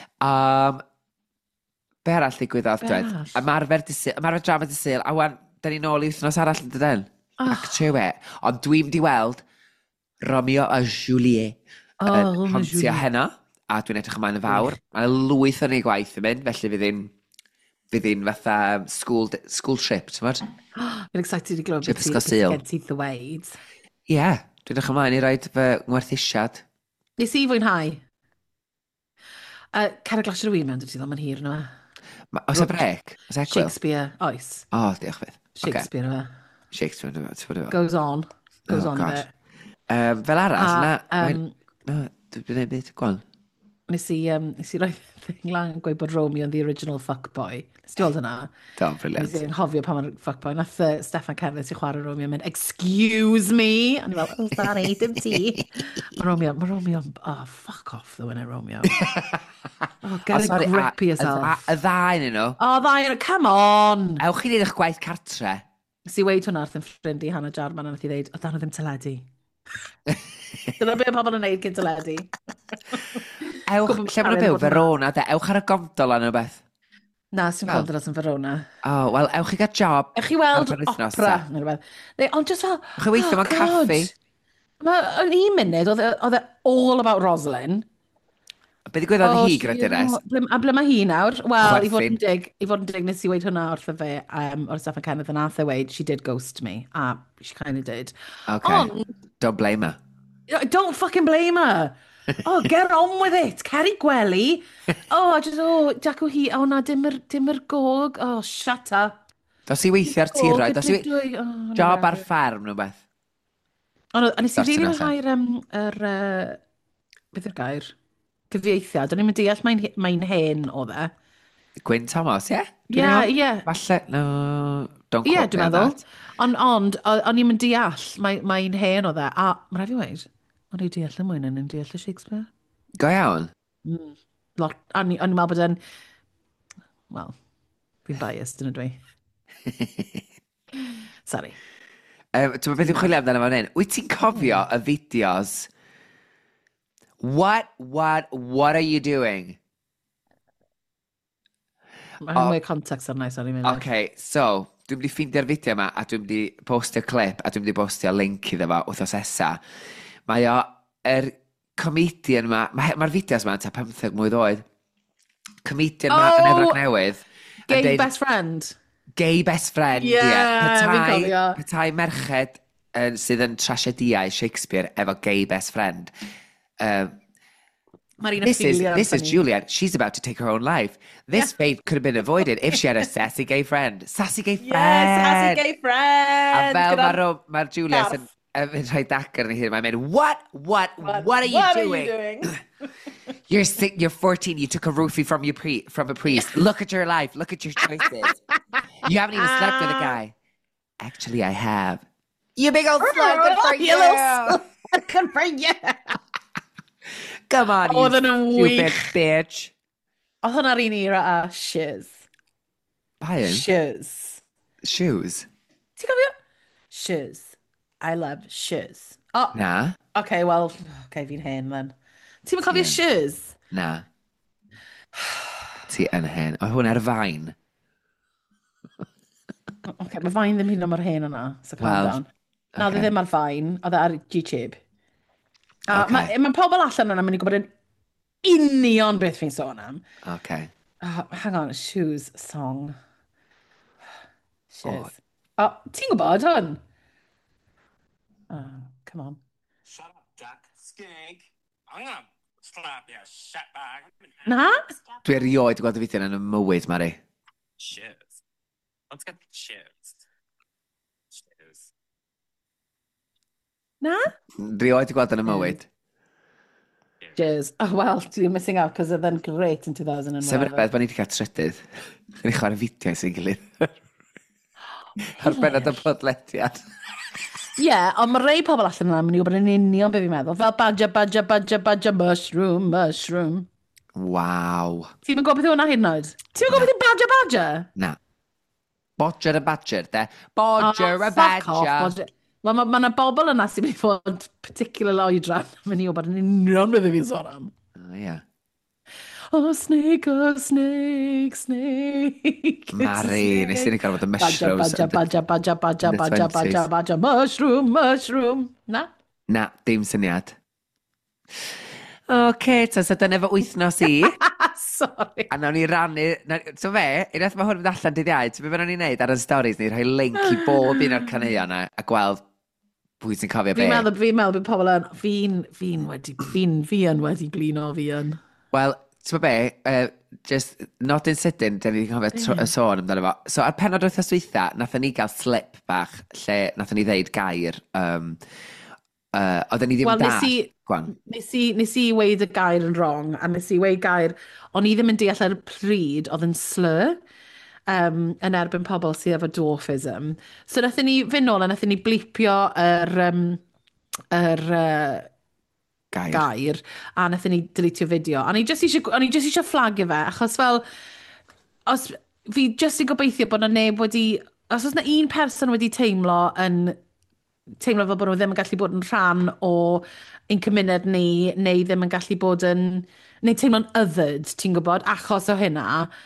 Be arall ddigwyddodd, Be dweud? arall? Ymarfer drama dy Sul, a wan, da ni nôl i wythnos arall yn dydyn. Back to it. Ond dwi'n di weld Romeo a Juliet Romeo a yn hontio Juliet. heno, a dwi'n edrych ymlaen yn fawr. Mae'n lwyth o'n ei gwaith yn mynd, felly fydd hi'n fatha school trip, ti'n bod? Fi'n excited i glywed Trip ysgol Sul. gen ti ddweud. Ie, dwi'n edrych ymlaen i roed fy ngwerthusiad. Nes i fwynhau. Cer y glas yr wyn mewn, dwi ddim yn hir yna. Oes y brec? Oes egwyl? Shakespeare, oes. O, diolch fydd. Shakespeare yma. Shakespeare, ti'n bod efo. Goes on. Goes on a gosh. bit. Fel arall, A, dwi'n gwneud beth, gwan. Nes i roi thing lan yn gweud bod Romeo yn the original fuckboy. Nes ti weld hynna? Do, Nes briliant. i'n hofio pan mae'n fuckboy. Nath Steffan Cernes i chwarae Romeo yn mynd, excuse me! A ni fel, oh, sorry, dim ti. Mae Romeo, oh, fuck off, the winner, Romeo. Oh, get a grip i yourself. Y ddau yn nhw. Oh, ddau, come on! Ewch chi wneud eich gwaith cartre. Nes i weid hwnna wrth yn ffrind i Hannah Jarman a nath i ddeud, o dan o ddim teledu. Dyna beth pobl yn neud cyn teledu. Ewch, Gwbod lle maen Arian nhw'n byw? bod Verona, de. Ewch ar y gondol yn o beth. Na, sy'n gweld yn Verona. O, wel, ewch chi gael job. Ewch chi weld ar yr wythnos, opera, ta. neu rhywbeth. Ond just fel, Ewch chi weithio mewn caffi. Yn un munud, oedd e all about Rosalind. Be ddigwyddodd hi gradures? A ble mae hi nawr? Wel, Chwerthin. i fod yn dig, nes i weid hwnna wrtho fe, o'r Steffan Kenneth yn Arthur weid, she did ghost me. A she kind of did. Okay. Don't blame her. Don't fucking blame her. Oh, get on with it. Ceri gwely. Jaco hi, na, dim yr gog. Oh, shut up. Dos i weithio ar tir roed. Dos i job ar ffarm nhw beth. A nes i rili Darllen mwynhau'r, beth yw'r gair? Cyfieithiad. O'n i'n mynd deall mae'n hen o dde. Gwyn Thomas, ie? Ie. Falle, no, don't Ie, quote me dwi'n on meddwl. that. Ond, o'n i'n mynd deall mae'n hen o dde. A, mae'n rhaid i weid, o'n i'n deall y mwyn yn deall y Shakespeare. Go iawn. Lot, o'n i'n meddwl bod yn, wel, fi'n biased yn ydw i. Sorry. Ti'n beth yw'n chwilio amdano fan hyn? Wyt ti'n cofio y fideos? What are you doing? Mae'n mwy context arna i, sorry. Okay, so, dwi'n mynd i ffeindio'r fideo yma a dwi'n mynd i postio clip a dwi'n mynd i postio link iddo fo wythnos esa. Mae o, comedian yma, mae'r fideos yma yn ta 15 mlwydd oed. Comedian yma yn Efrog Newydd. Gay best friend. Gay best friend, Ie, fi'n cofio. Petai merched sydd yn trasiediau Shakespeare efo gay best friend. This is Juliet. She's about to take her own life. This fate could have been avoided if she had a sassy gay friend. Sassy gay friend! Yes, sassy gay friend! A fel mae'r Juliet yn mynd rhoi dagor yn ei hun. Mae'n mynd, what are you doing? You're 14, you took a roofie from a priest. Look at your life, look at your choices. You haven't even slept with a guy. Actually, I have. You big old slut, good for you! Good for you! Come on, Oedd yn you wych. stupid bitch. Oedd hwnna'r un era a shiz. Brian? Shiz. Shoes? Ti'n cofio? Shiz. I love shiz. Oh, Na. okay, well, okay, fi'n hen then. Ti'n cofio shiz? Na. Ti yn hen. O hwn ar fain. Okay, mae fain ddim hyn mor hen yna, so calm Wel, down. Na, okay. ddim ar fain, oedd e ar YouTube. Okay. Mae pobl allan yna mynd i gwybod yn union beth fi'n sôn am. Okay. Hang on, shoes song. Shiz. Ti'n gwybod hwn? Come on. Shut up, Jack. Skink. I'm gonna slap your shit bag. Na? Dwi erioed gweld y fideo yn y mywyd, Mari. Cheers. Let's get cheers. Cheers. Na? Rioed gweld yn y mywyd. Cheers. Oh, well, you're missing out because they're great in 2000 and Sef whatever. rhywbeth, bod ni wedi cael trydydd. Ni chwarae fideo sy'n gilydd. Ar benod y podlediad. Ie, ond mae rei pobl allan yna mynd i gwybod yn union beth fi'n meddwl. Fel badger, mushroom. Waw. Ti'n mynd gwybod beth yw hwnna hyn oed? Ti'n mynd gwybod beth yw badger? Na. Bodger a badger, de. Bodger a Fuck off, badger. Wel, mae yna bobl yna sy'n mynd i fod particular oedran. Mae'n i o bod yn union beth fi'n sôn am. Ie. Oh, snake, snake, snake. Mari, nes i'n gorfod y mushrooms. Badja, mushroom, mushroom. Na? Na, dim syniad. Oce, so dyna fy wythnos i. Sorry. A nawn ni rannu... So fe, unwaith mae hwn yn mynd allan dydd iau, so be fe'n ni wneud ar y stories, ni rhoi link i bob un o'r caneuon yna a gweld pwy sy'n cofio be. Fi'n meddwl bod pobl yn... Fi yn wedi blino fi yn. Wel, ti'n be, just not in sydyn, dyn ni wedi cofio y sôn amdano fo. So ar penod wythnos dwytha, nathon ni gael slip bach, lle nathon ni ddeud gair. Oedden ni ddim yn dall. Nes i weid y gair yn wrong, a nes i weid gair, ond i ddim yn deall ar y pryd, oedd yn slur, yn erbyn pobl sydd efo dwarfism. So nathon ni fynd nôl, a nathon ni blipio yr gair, a nathon ni deletio fideo. A ni just eisiau flagio fe, achos fel, fi just yn gobeithio bod na neb wedi, os oes na un person wedi teimlo fel bod nhw ddim yn gallu bod yn rhan o ein cymuned ni, neu ddim yn gallu bod yn, neu teimlo'n othered, ti'n gwybod, achos o hynna,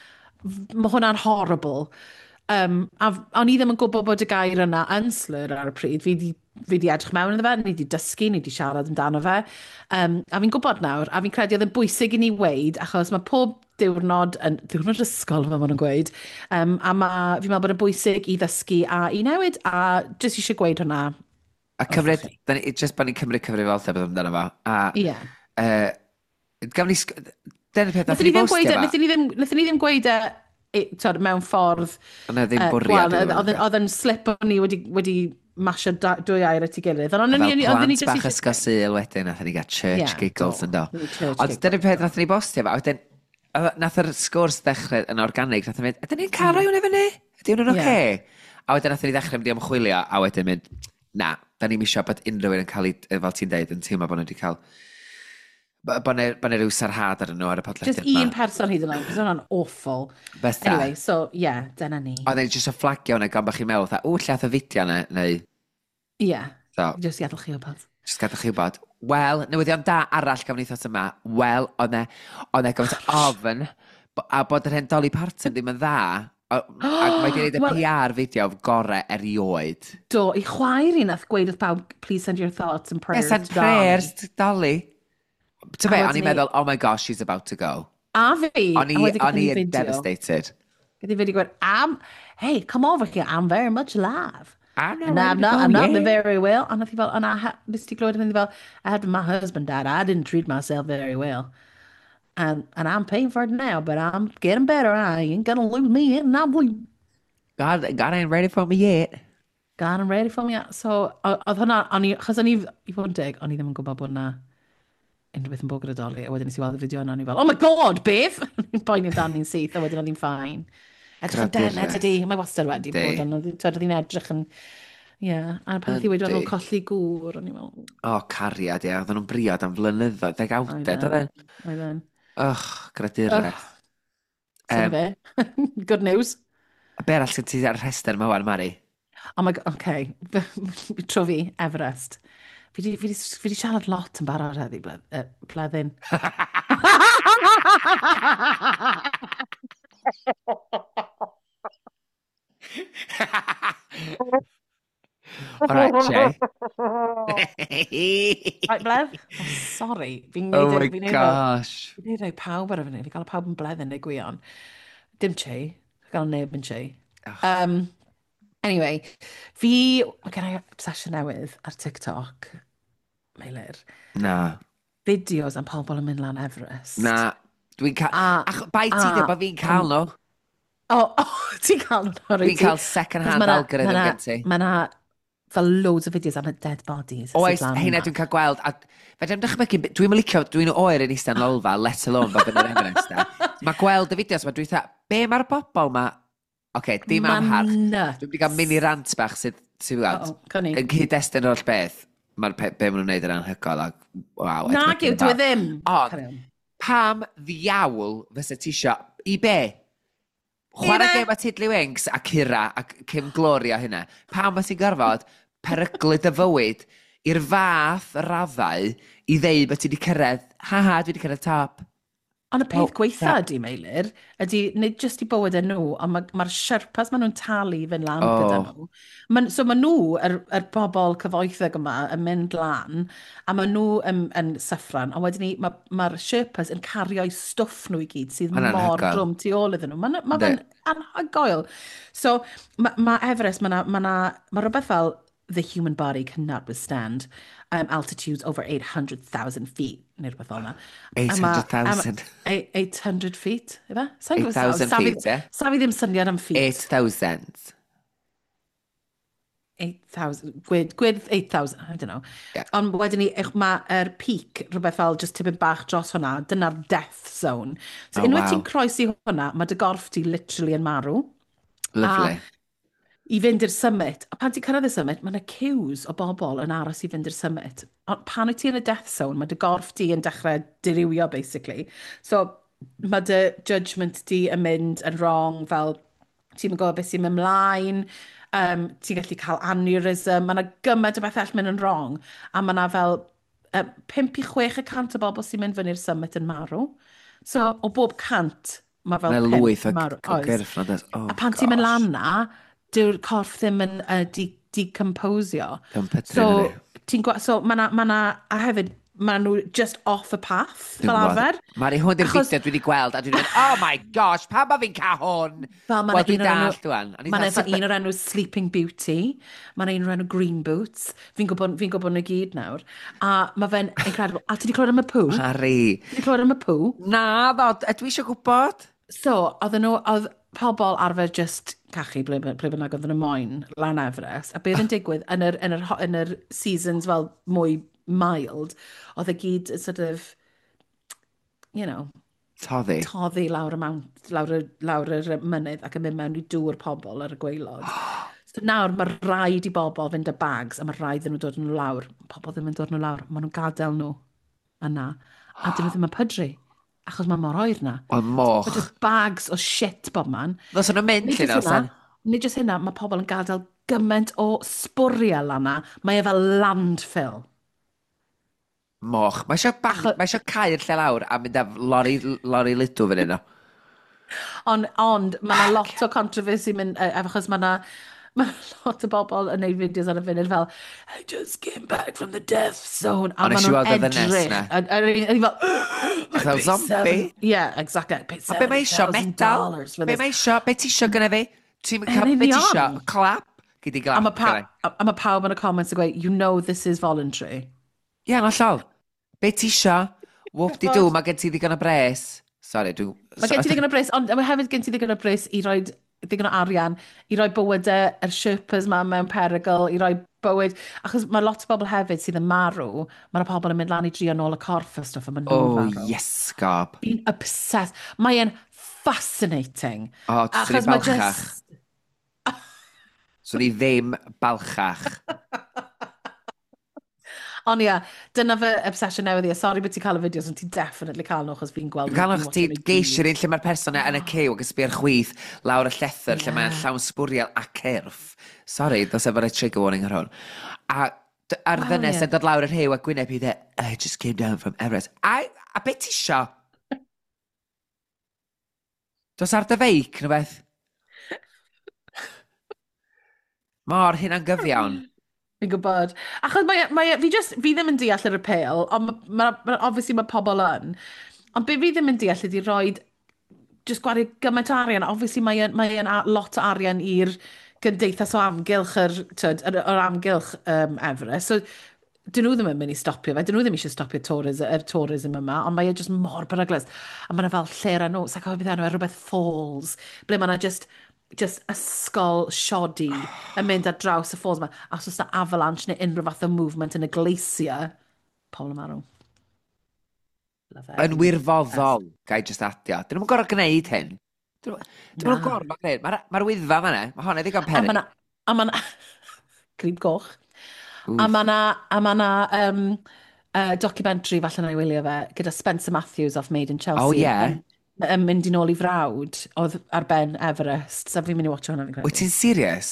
mae hwnna'n horrible. A o'n i ddim yn gwybod bod y gair yna yn slur ar y pryd. Fi di edrych mewn iddo fe, ni di dysgu, ni di siarad amdano fe. A fi'n gwybod nawr, a fi'n credu oedd yn bwysig i ni weid, achos mae pob diwrnod ysgol fel maen nhw'n gweud, a fi'n meddwl bod yn bwysig i ddysgu a i newid, a jyst eisiau gweud hwnna. A cymryd, just bod ni'n cymryd cyfrifoldeb amdano fo. Ie. Gafon ni... Dyna'r peth, nath ni bostio fa. Nathon ni ddim gweud mewn ffordd... Ond ddim bwriad. Oedd yn slip o'n ni wedi masio dwy air at ei gilydd. Fel plant bach ysgol syl wedyn, nath ni gael church giggles yn do. Ond dyna'r peth, nath ni bostio fa. Wedyn, nath yr sgwrs ddechrau yn organig, nath ni'n mynd, ydyn ni'n cael rhywun efo ni? Ydy hwnnw'n oce? A wedyn nath ni ddechrau mynd i ymchwilio, a wedyn mynd, na, da ni'n misio bod unrhyw un yn cael ei, fel ti'n deud, yn teimlo bod nhw wedi cael... Bod ne rhyw sarhad ar nhw ar y podlediad yma. Just un person hyd yn oed, because hwnna'n awful. Betha. Anyway, so, yeah, dyna ni. Oedd e'n just o fflagio hwnna gan bych chi'n meddwl, llath y fideo yna, neu... Ie, so, just gadw chi wybod. Just gadw chi wybod. Wel, newyddion da arall gafon ni thos yma. Wel, oedd e gyfaint ofn, a bod yr hen Dolly Parton ddim yn dda, ac mae di wneud y PR fideo gore erioed. Do, i chwaer i nath gweud wrth pawb, please send your thoughts and prayers to prayers to Dolly. To be, o'n i'n meddwl, oh my gosh, she's about to go. A fi, o'n i'n devastated. Gyda fi wedi gweud, hey, come over here, I'm very much alive. I'm not very well. And I think, nes ti glywed yn mynd fel, after my husband died, I didn't treat myself very well. And I'm paying for it now, but I'm getting better. I ain't gonna lose me in. God ain't ready for me yet. God ain't ready for me yet. So, oedd hwnna, chos o'n i fod yn deg, o'n i ddim yn gwybod bod hwnna unrhyw beth yn bod gyda Dolly, a wedyn nes i weld y fideo yna, o'n i fel, oh my god, beth? Ni'n poeni dan ni'n syth, a wedyn o'n i'n ffain. Edrych yn dened ydi, mae wastad wedi bod, ond oedd hi'n edrych yn, ie, a pan oedd hi wedi o'n colli gŵr, o'n i'n fel... O, cariad, ie, oedd nhw'n briod am flynyddoedd, degawded, oedd e? Oedden. Gradureth. Sy'n fe? Good news. Be arall sy'n ti ar y rhestr yma wan, Mari? Oh my god, okay. Tro fi, Everest. Fi di siarad lot yn barod heddi, Bleddyn. Alright, Jay. Right, Bledd? Oh, sorry. Oh my gosh. Fi'n neud rhoi pawb ar y fyny. Fi'n cael pawb yn Bleddyn neu gwion. Dim Che. Fi'n cael neb yn Che. Anyway, mae gen i obsession newydd ar TikTok. Meilir. Na. Fideos am pobl yn mynd lan Everest. Na. Dwi'n cael... Bai ti ddim bod fi'n cael nhw. Ti'n cael nhw? Fi'n cael second hand algorithm gen ti. Mae yna fel loads o fideos am y dead bodies. Oes, heina dwi'n cael gweld. Fe ddim dychmygu, dwi'n licio, dwi'n oer yn eistedd yn lolfa, let alone bod yn yr Everest. Mae gweld y fideos, mae dwi'n dweud, be mae'r bobl ma... Oce, dim am harch. Dwi'n wedi cael mini rant bach sydd weld. Yn cyd-destun o'r beth. Mae'r be maen nhw'n neud yn anhygoel. Na, gyw, dwi ddim. Ond, pam ddiawl fysa ti isio, i be? Chwarae gem a Tidley Winks a Cira a Kim Gloria hynna. Pam fysa ti'n gorfod peryglu dy fywyd i'r fath raddau i ddeud bod ti wedi cyrraedd, ha, dwi wedi cyrraedd top. Ond y peth gweitha ydi, Meilir, ydy nid jyst i bywyd nhw, ond mae'r Sherpas maen nhw'n talu i fynd lan gyda nhw. So maen nhw, yr bobl cyfoethog yma, yn mynd lan, a maen nhw yn syffran, a wedyn ni, mae'r Sherpas yn cario'u stwff nhw i gyd, sydd mor drwm tu ôl iddyn nhw. Mae'n anhygoel. So mae Everest, mae rhywbeth fel the human body cannot withstand altitudes over 800,000 feet, neu rhywbeth fel yna. 800,000? 800 feet, efe? 8,000 feet, ie? Sa fi ddim syniad am feet. 8,000. 8,000, gwyd 8,000, I don't know. Yeah. Ond wedyn ni, mae'r peak, rhywbeth fel just tipyn bach dros hwnna, dyna'r death zone. So unwaith ti'n croesi hwnna, mae dy gorff ti literally yn marw. Lovely. I fynd i'r summit. A pan ti'n cyrraedd y summit, mae yna queues o bobl yn aros i fynd i'r summit. Ond pan wyt ti yn y death zone, mae dy gorff ti yn dechrau dirywio, basically. So, mae dy judgment ti yn mynd yn wrong, fel ti'n gwybod beth sy'n mynd ymlaen, ti'n gallu cael aneurysm, mae yna gymaint o beth all mynd yn wrong, a mae yna fel 5 i 6% o bobl sy'n mynd fyny'r summit yn marw. So, o bob cant, mae fel 5 lwyth yn marw. gyrff na. A pan ti'n mynd lan na, dyw'r corff ddim yn decomposio. So, a hefyd, mae nhw just off the path, fel arfer. Mae'r hwn i'r fideo dwi wedi gweld, a dwi'n dweud, oh my gosh, pa ma fi'n cael hwn? Wel, dwi'n dall dwi'n. Mae'n un o'r enw Sleeping Beauty, mae'n un o'r enw Green Boots, fi'n gwybod nhw gyd nawr, a mae fe'n incredible. A ti wedi clywed am y pŵ? Mari. Ti wedi clywed am y pŵ? Na, dwi eisiau gwybod. So, oedd pobl arfer just cachu ble bynnag oedd yn y moyn lan Everest, a beth yn digwydd yn yr seasons fel mwy mild, oedd y gyd sort of, you know, toddi lawr y mynydd ac yn mynd mewn i dŵr pobl ar y gwaelod. So nawr mae rhaid i bobl fynd â bags a mae rhaid nhw dod nhw lawr. Pobl ddim yn dod nhw lawr, maen nhw'n gadael nhw yna. A dyn nhw ddim yn pydru. Achos mae mor oer na. O moch. Mae just bags o shit bob man. Fos nhw'n mynd lle na? Nid jyst hynna, mae pobl yn gadael gymaint o sbwriel yna. Mae e fel landfill. Moch. Mae eisiau cael lle lawr a mynd â lori lidw fan yno. Ond mae yna lot o controversy mynd, achos mae yna lot o bobl yn neud fideos ar y funud fel I just came back from the death zone. A maen nhw'n edrych. A ni fel... Fel zombie? Yeah, exactly. A be mae eisiau? Metal? Be mae eisiau? Be ti eisiau gyda fi? Ti'n cael be ti eisiau? Clap? Gyd i glap. A mae pawb yn y comments yn gweud, you know this is voluntary. Ie, no llol. Be ti eisiau? Whoop-de-doo, mae gen ti ddigon o bres. Sorry, Mae gen ti ddigon o bres, ond hefyd gen ti ddigon o bres i roi ddigon o arian, i roi bywydau yr Sherpas ma mewn perygl, i roi bywyd, achos mae lot o bobl hefyd sydd yn marw, mae yna pobl yn mynd lan i drio nôl y corff a stwff, a maen nhw'n marw. Yes, gob. Fi'n obsessed. Mae'n fascinating. Swn i balchach. Swn i ddim balchach. Ond ia, dyna fy obsession newydd i. Sorry bod ti'n cael y fideos, ond ti'n definitely cael nhw, achos fi'n gweld... Cael nhw, ti geisir un lle mae'r person yn y cew ac ysbi'r chwith lawr y llethyr lle mae'n llawn sbwriel a cyrff. Sorry, dos efo'r trigger warning ar hwn. A ar ddynes yn dod lawr yr hew a gwyneb i dde, I just came down from Everest. A beth ti isio? Dos ar dy feic, nhw beth? Mor hynna'n gyfiawn. Fi'n gwybod. Achos fi ddim yn deall yr apel, ond obviously mae pobl yn. Ond be fi ddim yn deall ydy roi just gwario gymaint o arian. Obviously mae lot o arian i'r gymdeithas o amgylch yr amgylch Everest. So, dyn nhw ddim yn mynd i stopio fe. Dyn nhw ddim eisiau stopio tourism yma, ond mae e just mor beryglus. A mae yna fel lle'r enw, sa'n cofio beth enw, rhywbeth falls, ble mae yna just ysgol shoddy yn mynd ar draws y falls yma. A os oes yna avalanche neu unrhyw fath o movement yn y glacier, pobl yn marw. Yn wirfoddol, gai just adio. Dyn nhw'n gorau gwneud hyn. Dyn nhw'n gorau gwneud. Mae'r wyddfa yma, mae hwnna ddigon peryg. A mae'na... Grib goch. A mae'na documentary falle na i wylio fe gyda Spencer Matthews off Made in Chelsea. Oh, yeah. Mynd i nôl i frawd oedd ar ben Everest. So fi'n mynd i watch hwnna. Wyt ti'n serious?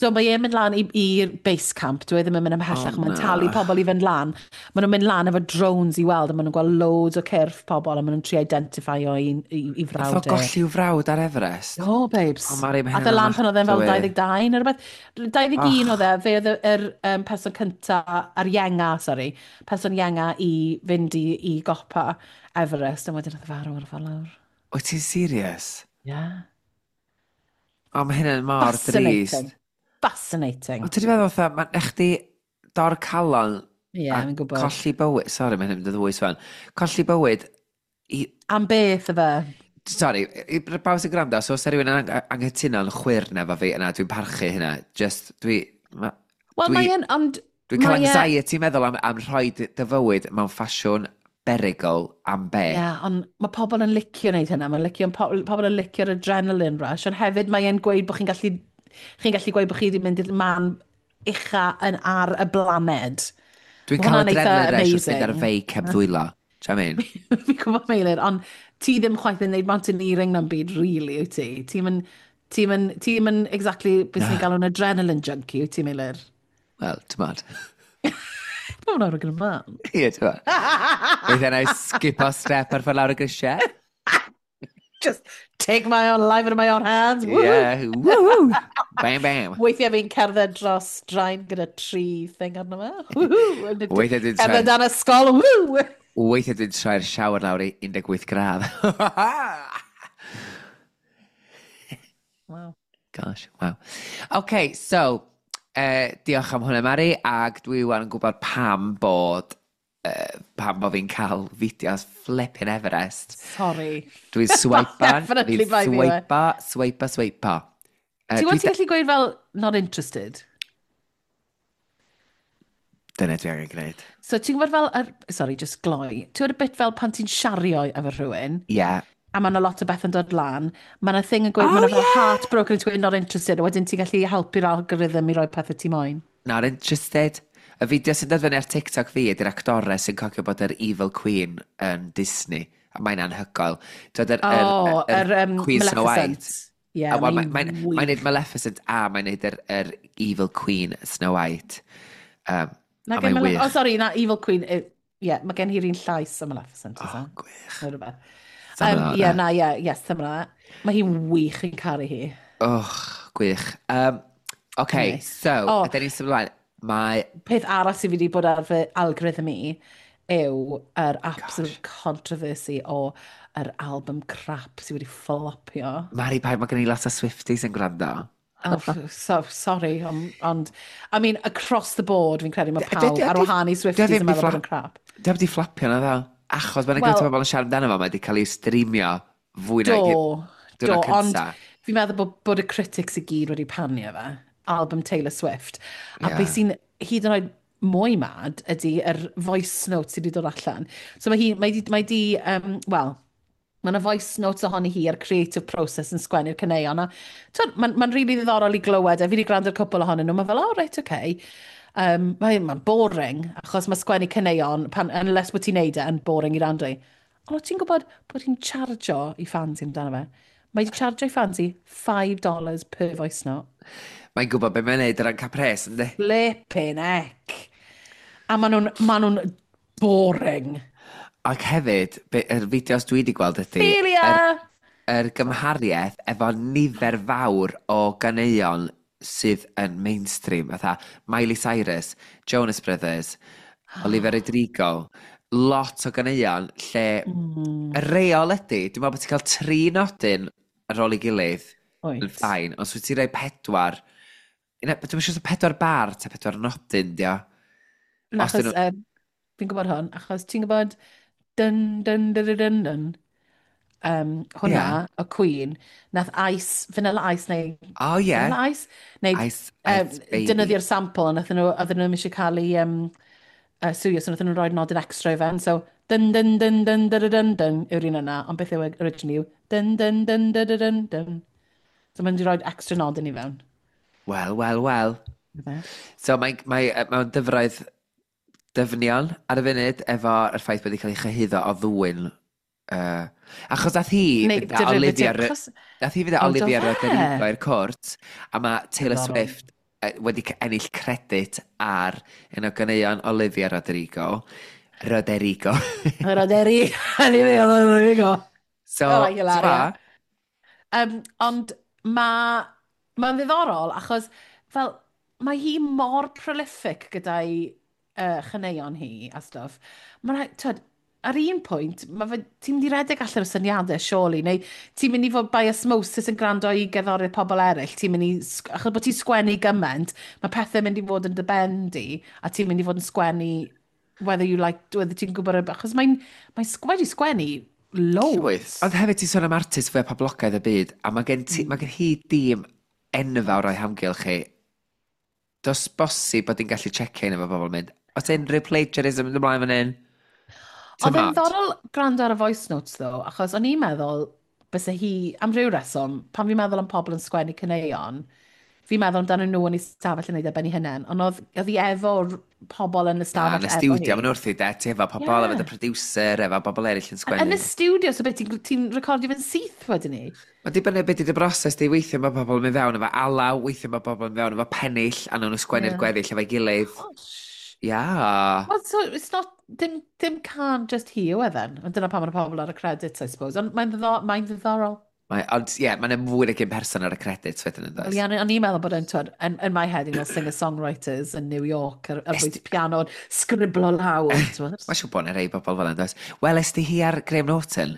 So mae e'n mynd lan i'r base camp, dwi ddim yn mynd ymhellach, mae'n talu pobl i fynd lan. Maen nhw'n mynd lan efo drones i weld, a maen nhw'n gweld loads o cyrff pobl, a maen nhw'n tri identifio i frawd. Nath o golli i'w frawd ar Everest. O, babes. O, Mari, ma' A hynna'n dy lan pan oedd e'n fel ofnadwy. 22 neu rhywbeth. 21 oedd e, fe oedd yr person cynta, person Ienga i fynd i gopa Everest, a wedyn oedd e farw ar y ffordd lawr. Wyt ti'n serious? Yeah. O, mae hynna'n mor drist. Fascinating. O, ti'n feddwl fatha, mae'n eich di dor calon Ie, a mi'n gwybod. colli bywyd, sori, mae'n hynny'n ddwys fan, colli bywyd i, Am beth y fe? sori, i bawb sy'n gwrando, so os rhywun yn anghytuno'n chwyrn efo fi yna, dwi'n parchu hynna, just, Wel, mae'n, ond... Dwi'n cael anxiety meddwl am rhoi dy fywyd mewn ffasiwn berygl am be. Ie, ond mae pobl yn licio wneud hynna, pobl yn licio'r adrenaline rush, ond hefyd mae'n gweud bod chi'n gallu gweud bod chi wedi mynd i'r man ucha ar y blaned. Dwi'n cael adrenaline rush wrth fynd ar y feic heb ddwylo. Ti'n mean? Fi'n gwybod Meilir, ond ti ddim chwaith yn gwneud mountaineering na'n byd, really, wyt ti? Ti'n yn exactly beth sy'n galw'n adrenaline junkie, wyt ti, Meilir? Wel, ti'n modd. Mae'n awr o gyda man. Ie, ti'n modd. Weithio na i skip o step ar ffordd lawr y grisiau. Just take my own life into my own hands. Yeah, woo! Bam, bam. Weithiau fi'n cerdded dros draen gyda tri thing arno fe. Weithiau dwi'n cerdded dan ysgol. Woo! Weithiau dwi'n troi'r siawr lawr i 18 gradd. Wow. Gosh, wow. OK, so, diolch am hwnna, Mari, ac dwi wan yn gwybod pam bod fi'n cael fideos flipping Everest. Sorry. Dwi'n swaipan. Definitely by me. Swaipa. Ti'n gwybod ti'n gallu gweud fel not interested? Dyna dwi angen gwneud. So ti'n gwybod fel, sorry, just gloi. Ti'n gwybod y bit fel pan ti'n siario efo rhywun? Yeah. A mae yna lot o beth yn dod lan. Mae yna thing yn gweud, mae yna fel heartbroken yn gweud not interested. A wedyn ti'n gallu helpu'r algorithm i roi pethau ti moyn. Not interested. Y fideo sy'n dod fyny ar TikTok fi ydy'r actore sy'n cocio bod yr Evil Queen yn Disney. A mae'n anhygoel. Queen Snow White. Yeah, mae'n neud Maleficent a mae'n neud yr Evil Queen Snow White. Mae'n wych. Oh, sorry, na Evil Queen. Mae gen hi'r un llais o Maleficent. Gwych. Yes, dyma. Mae hi'n wych yn caru hi. Gwych. OK, so, ydyn ni'n symlaen. Peth arall sydd wedi bod ar fy algorithm i yw yr absolute controversy o yr album crap sydd wedi fflopio. Mari, mae gen i lot o Swifties yn gwrando. Sorry, ond, I mean, across the board, fi'n credu mae pawb ar wahân i Swifties yn meddwl bod yn crap. Dwi'n wedi fflopio na dda. Achos mae'n gyda pobl yn siarad amdano fo, mae wedi cael ei streamio fwy na Do, ond fi'n meddwl bod y critics i gyd wedi panio fe. Album Taylor Swift. A beth sy'n hyd yn oed mwy mad ydy yr voice notes sydd wedi dod allan. So mae yna voice notes ohoni hi ar creative process yn sgwennu'r caneuon. Mae'n really ddiddorol i glywed. Fi wedi gwrando'r cwpl ohonyn nhw. Mae fel, right, okay. Mae'n boring, achos mae sgwennu caneuon, unless bod ti'n neud yn boring i rando i. Ond ti'n gwybod bod hi'n chargio i fans amdano fe? Mae hi'n chargio i fans i $5 per voice note. Mae'n gwybod beth mae'n neud ar cael pres, ynddi? Flippin' heck. A maen nhw'n boring. Ac hefyd, yr fideos dwi wedi gweld ydy... Yr gymhariaeth efo nifer fawr o ganeuon sydd yn mainstream, fatha Miley Cyrus, Jonas Brothers, Olivia Rodrigo, lot o ganeuon lle y reol ydy, dwi'n meddwl bod ti'n cael 3 nodyn ar ôl ei gilydd yn ffain, ond so ti'n rhoi 4, dwi'n meddwl 4 bar ta 4 nodyn, dio. Achos, fi'n gwybod hwn, achos ti'n gwybod dun, hwnna, o Queen, nath Vanilla Ice neu... Vanilla Ice? Neu dynyddio'r sample, ond oedden nhw eisiau cael ei swio, so oedden nhw'n rhoi'n nodyn extra i fe'n, so dun yw'r un yna, ond beth yw originally yw dun. So mae'n di rhoi'n extra nodyn i fewn. Wel. So mae'n dyfroedd dyfnion ar y funud efo'r ffaith bod wedi cael ei chyhyddo o ddwyn. Achos dath hi fynd Olivia Rodrigo i'r cwrt, a mae Taylor Swift wedi ennill credit ar un o ganeuon Olivia Rodrigo. Rodrigo. Roderi, Roderigo. So, Oh, Hilaria. t'ma, Ond mae'n ddiddorol, achos fel, mae hi mor prolific gyda'i chaneuon hi a stwff. Mae'n rhaid, ar un pwynt, ti'n mynd i redeg allan o syniadau, surely, neu ti'n mynd i fod by osmosis yn gwrando i gerddoriaeth pobl eraill, ti'n mynd i, achos bod ti'n sgwennu gymaint, mae pethau mynd i fod yn dybendi, a ti'n mynd i fod yn sgwennu whether you like, whether ti'n gwybod, achos mae'n wedi sgwennu llwyth. loads. Ond hefyd ti'n sôn am artist fwy poblogaidd y byd, a mae gen hi dîm enfawr o'i hamgylch chi. Does bosib bod hi'n gallu checio un efo bobl yn mynd. Os unrhyw plagiarism yn ymlaen fan hyn? Oedd e'n ddorol gwrando ar y voice notes, ddo, achos o'n i'n meddwl, bysa hi, am ryw reswm, pan fi'n meddwl am pobl yn sgwennu caneuon, fi'n meddwl amdano nhw yn ei stafell yn neud ar ben ei hunain, ond oedd hi efo pobl yn y Yn stafell y efo studio, hi. ma'n wrth i det, efo pobl, efo y producer, efo bobl eraill yn sgwennu. Yn y studio, so beth ti'n recordio fe'n syth wedyn ni? Mae'n dibynnu beth ydy'r broses di weithio mae pobl yn mynd fewn efo alaw, weithio mae pobl yn fewn efo pennill, a nhw'n sgwennu'r gweddill efo'i gilydd. Ia. Well, so it's not, dim can just hi yw edden, ond dyna pa mae'r pobl ar y credits, I suppose, ond mae'n ddiddorol. Ond ie, mae'n mwy nag un person ar y credits wedyn yn Wel, does. ie, o'n i'n meddwl bod e'n twyd, in my head, fel singer-songwriters yn New York, ar bwyd piano, sgriblo lawr, twyd. Mae'n siŵr bod yna rei bobl fel yn does. Wel, esti hi ar Graham Norton?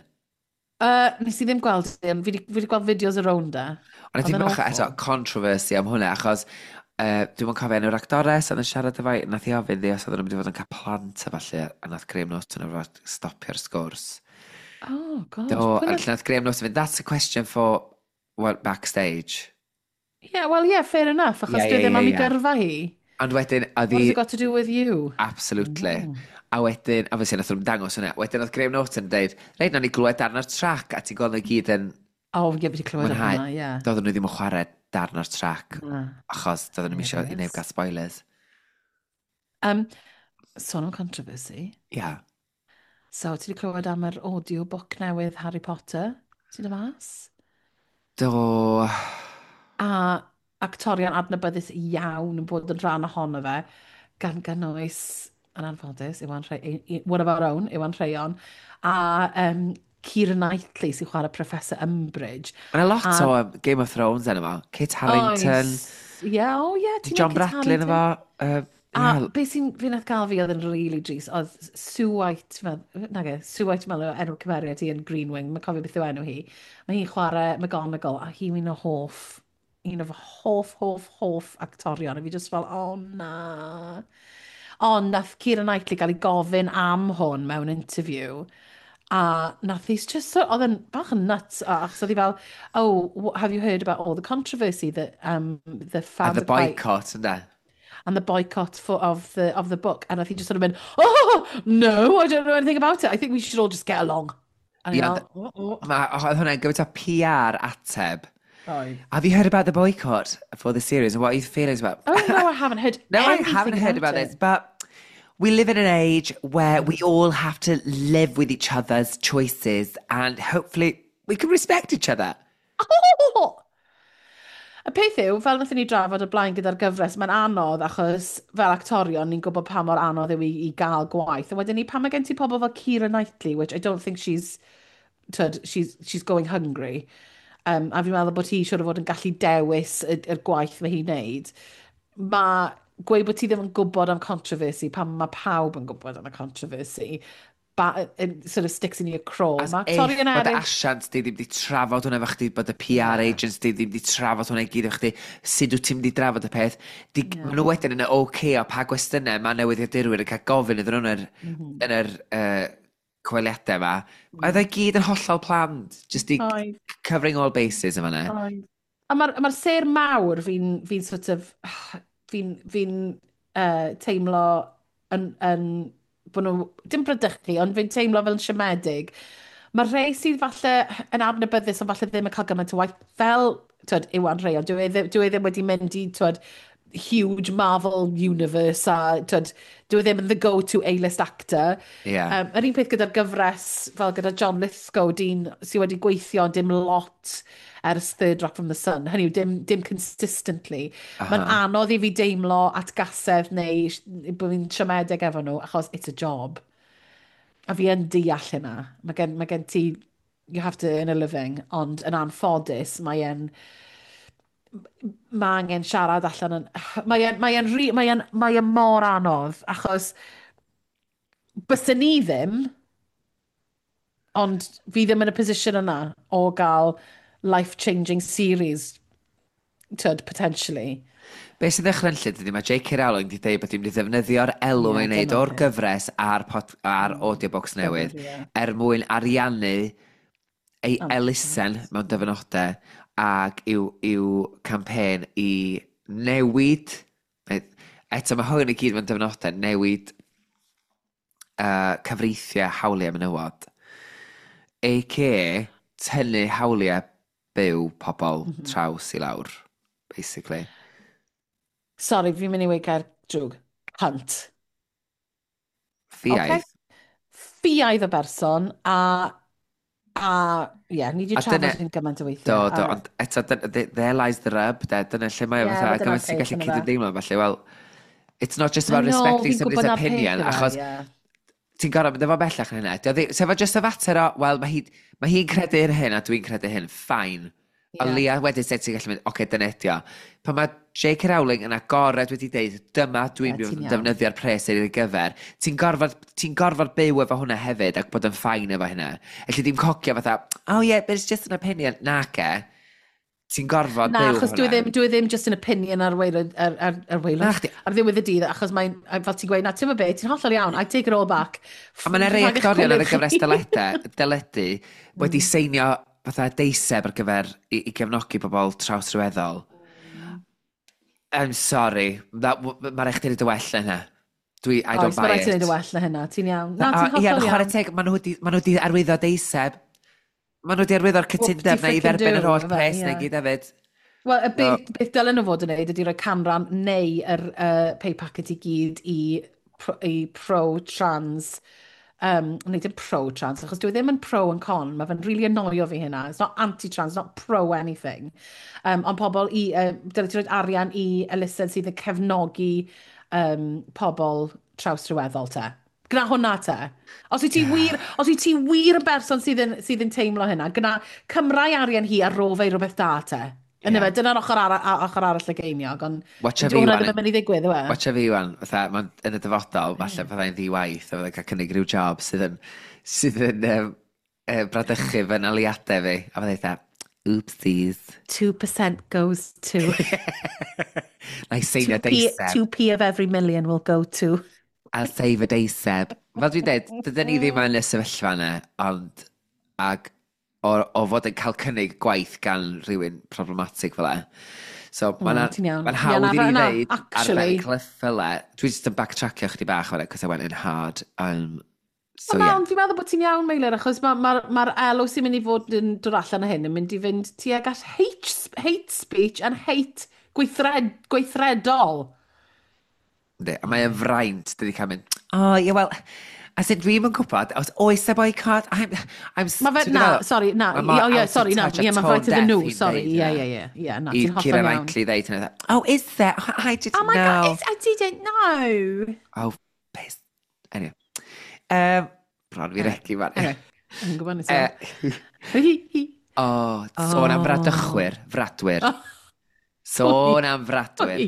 Nes i ddim gweld, fi wedi gweld fideos around e. Ond ydy bach eto controversy am hwnna, achos dwi'n mwyn cofio enw'r actores yn siarad efo, nath i ofyn ddi os oedden nhw'n mynd i fod yn cael plant a falle, a nath Graham Norton efo stopio'r sgwrs. Oh, god. Do, a nath Graham Norton fynd, that's a question for backstage. Yeah, well, yeah, fair enough, achos dwi ddim am i gyrfa hi. Ond wedyn, What has it got to do with you? Absolutely. A wedyn, a fysa nath nhw'n dangos hwnna, wedyn oedd Graham Norton yn dweud, reit, na ni glwed darn o'r trac, a ti'n gweld nhw gyd yn Oh, ie, fi wedi clywed am hwnna, ie. Doedden nhw ddim yn chwarae darn o'r trac, achos doedden nhw'n eisiau i neb gael spoilers. Son am controversy. Ia. So, ti wedi clywed am yr audiobook newydd Harry Potter? Ti'n y mas? Do... A actorion adnabyddus iawn yn bod yn rhan ohono fe, gan gynnwys yn anffodus, one of our own, Iwan Rhaeon, a Keira Knightley sy'n chwarae Professor Umbridge. Mae'n a lot o Game of Thrones yn yma. Kit Harington. Ie, John Bradley yn yma. A beth sy'n fi'n eich gael fi oedd yn really dris, oedd Sue White, Sue White meddwl o enw cymeriad hi yn Green Wing, mae'n cofio beth yw enw hi. Mae hi'n chwarae McGonagall, a hi'n un o un o hoff actorion, a fi just fel, oh na. Ond nath Keira Knightley gael ei gofyn am hwn mewn interview, a nath he's just so, oedd yn bach yn nuts, achos oedd hi fel, oh, have you heard about all the controversy that the fans... And the boycott, ynddo? And the boycott of the book. And I think just sort of been, oh, no, I don't know anything about it. I think we should all just get along. And Oedd hwnna'n gymaint o PR ateb. Right. Have you heard about the boycott for the series and what are your feelings about? Oh, no, I haven't heard I haven't heard about this, but we live in an age where we all have to live with each other's choices and hopefully we can respect each other. Oh! Y peth yw, fel wnaethon ni drafod y blaen gyda'r gyfres, mae'n anodd achos fel actorion ni'n gwybod pa mor anodd yw i gael gwaith. A wedyn ni, pan mae gen ti pobl fel Keira Knightley, which I don't think she's going hungry. A fi'n meddwl bod hi siwr o fod yn gallu dewis y gwaith mae hi'n neud. Mae gweud bod ti ddim yn gwybod am controversy pan mae pawb yn gwybod am y controversy. It sort of sticks in your craw. As if bod asiant di ddim di trafod hwnna efo chdi, bod y PR agents di ddim di trafod hwnna i gyd efo chdi, sut wyt ti'n di drafod y peth. Mae nhw wedyn yn y OK o pa gwestiynau mae newyddiadurwyr yn cael gofyn iddyn nhw yn yr cweliadau yma. Oedd ei gyd yn hollol plant, just i covering all bases yma ne. A mae'r ser mawr fi'n sort of, fi'n teimlo yn bod nhw, dim brydychu, ond fi'n teimlo fel yn siomedig. Mae rhai sydd falle yn adnabyddus ond falle ddim yn cael gymaint o waith fel Iwan Rhaeon. Dwi e ddim wedi mynd i huge Marvel universe a dwi ddim yn the go-to A-list actor. Ie. Yr un peth gyda'r gyfres fel gyda John Lithgow, sydd wedi gweithio dim lot ers Third Rock from the Sun. Hynny yw, dim consistently. Mae'n anodd i fi deimlo atgasedd neu bod fi'n siomedig efo nhw, achos it's a job. A fi yn deall hynna. Mae gen ti, you have to earn a living, ond yn anffodus, mae angen siarad allan yn... Mae e'n mor anodd, achos bysyn ni ddim, ond fi ddim yn y position yna o gael life-changing series, potentially. Be sy'n ddechrau'n lle, dydy, mae J.K. Rowling wedi dweud bod hi'n mynd i ddefnyddio'r elw mae'n neud o'r gyfres a'r audiobooks newydd mwyn ariannu ei elusen mewn dyfynodau ac i'w campaign i newid, eto mae hwn i gyd mewn dyfynodau, newid cyfreithiau hawliau menywod. A.K. tynnu hawliau byw pobl traws i lawr, basically. Sorry, fi'n mynd i weud gair drwg. Hunt. Ffiaidd. Ffiaidd y berson, ni wedi trafod hyn gymaint o weithiau. Do, ond eto, there lies the rub, dyna lle mae o gymaint sy'n gallu cyd-ymdeimlo, falle, well, it's not just about respecting somebody's opinion, achos ti'n gorau mynd efo bellach yn hynny. So efo just a fater o, wel, mae hi'n credu'r hyn a dwi'n credu hyn, fine. A Lia wedyn sef ti'n gallu mynd, oce, dyna edio. Pan mae J.K. Rowling yn agored wedi dweud, dyma dwi'n defnyddio'r pres i'r gyfer, ti'n gorfod byw efo hwnna hefyd ac bod yn ffain efo hynna. Elli ddim cocio fatha, oh yeah, but it's just an opinion. Nace. Ti'n gorfod byw efo hwnna. Na, achos dwi ddim just an opinion ar waelod, ar ddiwedd y dydd, achos mae'n, fel ti'n gweud, na, ti'n be, ti'n hollol iawn, I take it all back. A mae'n rei actorion ar y gyfres deledu wedi seinio fatha deiseb ar gyfer i gefnogi pobl trawsrhyweddol. I'm sorry. Mae rhaid chdi wneud y well na hynna. I don't buy it. Mae rhaid ti wneud y well na hynna. Ti'n iawn. Na, ti'n hollol iawn. Teg, maen nhw wedi arwyddo deiseb. Maen nhw wedi arwyddo'r cytundeb na i dderbyn yr holl pres na gyd hefyd. Wel, beth dylen nhw fod yn neud ydy rhoi canran neu yr pay packet i gyd i pro-trans neu dim pro-trans, achos dwi ddim yn pro and con, mae fe'n really annoio fi hynna. It's not anti-trans, it's not pro-anything. Ond pobl dyle ti roed arian i elusen sydd yn cefnogi pobl trawsrhyweddol te. Gyda hwnna te. Os wyt ti wir yn berson sydd yn teimlo hynna, gyda cymrau arian hi ar rof ei rhywbeth da te. Yn efo, dyna'r ochr arall y geiniog, ond hwnna ddim yn mynd i ddigwydd, yw e? Watcha fi wan, yn y dyfodol, falle byddai'n ddi-waith, a byddai'n cael cynnig rhyw job sydd yn bradychu fy naliadau fi, a byddai'n dweud, oopsies. 2% goes to... Na i seinio deiseb. 2p of every million will go to... I'll save a deiseb. Fel dwi'n dweud, dydyn ni ddim yn y sefyllfa yna, ond... o fod yn cael cynnig gwaith gan rhywun problematic fel e. So, mae'n hawdd i ni ddeud ar y cliff fel e. Dwi'n just yn backtrackio chdi bach o'n e, cos I went in hard. So, yeah. Fi'n meddwl bod ti'n iawn, Meilir, achos mae'r elw sy'n mynd i fod yn dod allan o hyn yn mynd i fynd tuag at hate speech and hate gweithredol. A mae e'n fraint, dydi cael mynd, well... I said, dwi'n yn gwybod, oes y boycott? Mae fe, mae fraint iddyn nhw, sorry, na, ti'n hollol iawn. Ddeud, oh, is there? I didn't know. Oh my God, I didn't know. Oh, piss. Anyway. Bron fi regi fan. Anyway, yn gwybod nes sôn am fradwyr. Sôn am fradwyr.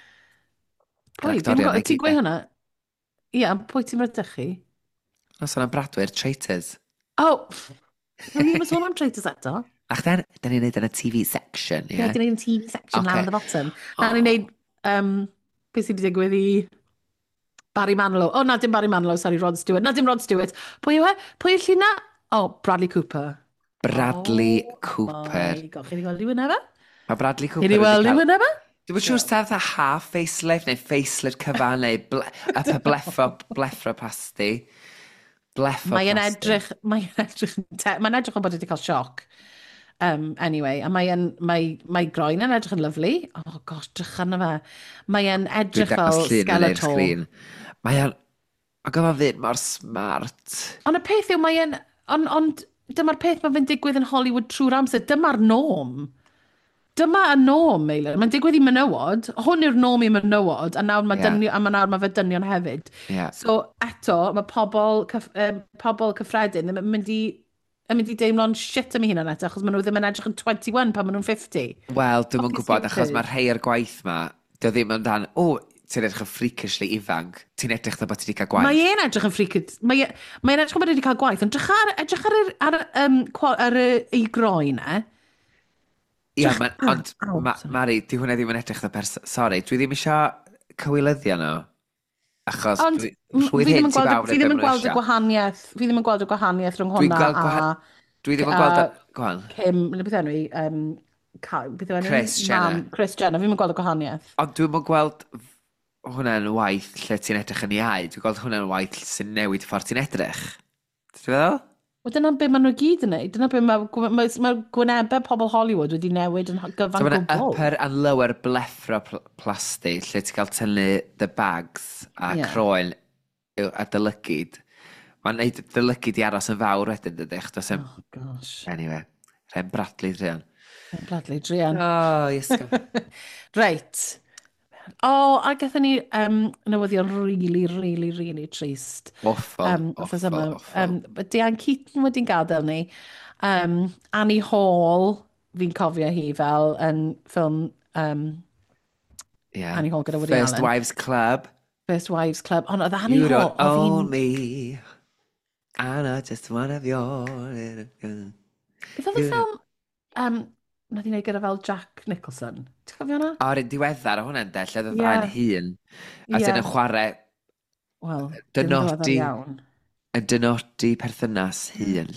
Ti'n gweud hwnna? Ia, pwy ti'n rydych chi? Sôn am bradwyr, traitors. Ni'n mynd sôn am traitors eto. Ach, da ni'n neud yn y TV section, ie? Da ni'n neud yn TV section lawr the bottom. Da ni'n neud, beth sydd wedi digwydd i Barry Manilow. Na, dim Barry Manilow, sorry, Rod Stewart. Na, dim Rod Stewart. Pwy yw e? Pwy yw lluna? Bradley Cooper. Bradley Cooper. My God, chi wedi gweld i wyneb e? Mae Bradley Cooper wedi gweld i wyneb e? Dwi'n bod siwr staf half facelift neu facelift cyfan neu blepharoplasty. Mae'n edrych yn bod wedi cael sioc. Anyway, a mae groen yn edrych yn lyflu. Oh gosh, drych arno fe. Mae e'n Dwi'n edrych dangos fel llun yn ein skeletal. sgrin. Mae o'n... Ac oedd o'n ddyn mor smart. Ond y peth yw, mae e'n... Ond dyma'r peth mae fe'n digwydd yn Hollywood trwy'r amser. Dyma'r norm. Dyma y norm, Eilir. Mae'n digwydd i menywod. Hwn yw'r norm i menywod. A nawr mae nawr mae fe dynion hefyd. Ie. So, eto, mae pobl cyffredin yn mynd i deimlo'n shit am ei hunan eto, achos maen nhw ddim yn edrych yn 21 pan maen nhw'n 50. Wel, dwi'n yn gwybod, Obviously, achos mae rhai o'r gwaith ma, dy ddim yn dan, ti'n edrych yn freakishly ifanc, ti'n edrych dda bod ti wedi cael gwaith. Mae e'n edrych yn freaked. Mae'n edrych yn bod wedi cael gwaith, ond ar ei groen, Ie, ond, Mari, di hwnna ddim yn edrych dda person... Sori, dwi ddim eisiau cywilyddio nhw. Achos, Ond rwy'n hyn ti fawr fi ddim yn gweld y gwahaniaeth. Fi ddim yn gweld y gwahaniaeth rhwng hwnna a... Dwi ddim yn gweld y... Gwan. Kim, beth enw i? Beth enw i? Chris Jenner. Chris Jenner, fi ddim yn gweld y gwahaniaeth. Ond dwi'n yn gweld hwnna'n waith lle ti'n edrych yn iau. Dwi'n gweld hwnna'n waith sy'n newid ffordd ti'n edrych. Ti'n feddwl? Wel, dyna be maen nhw gyd yn neud. Dyna be mae gwynebau pobl Hollywood wedi newid yn gyfan So mae'n gwbl. upper and lower blepharoplasty lle ti'n cael tynnu the bags a croen a dy lygyd. Mae'n neud dy lygyd i aros yn fawr wedyn dydych. Oh, gosh. Anyway, Ren Bradley Drian. Bradley Drian. Oh, yes. Reit. O, a gathon ni newyddion really trist. Awful. Diane Keaton wedi'n gadael ni. Annie Hall, fi'n cofio hi fel yn ffilm Annie Hall gyda Woody Allen. First Wives Club. First Wives Club. Ond oedd Annie You Hall... don't own me. I'm not just one of yours. Beth oedd y ffilm... Nath i'n neud gyda fel Jack Nicholson. Ti'n cofio hwnna? O'r un diweddar o hwnna'n dell, oedd y ddau'n hun. A dyn yn chwarae Wel, dynodi perthynas hun.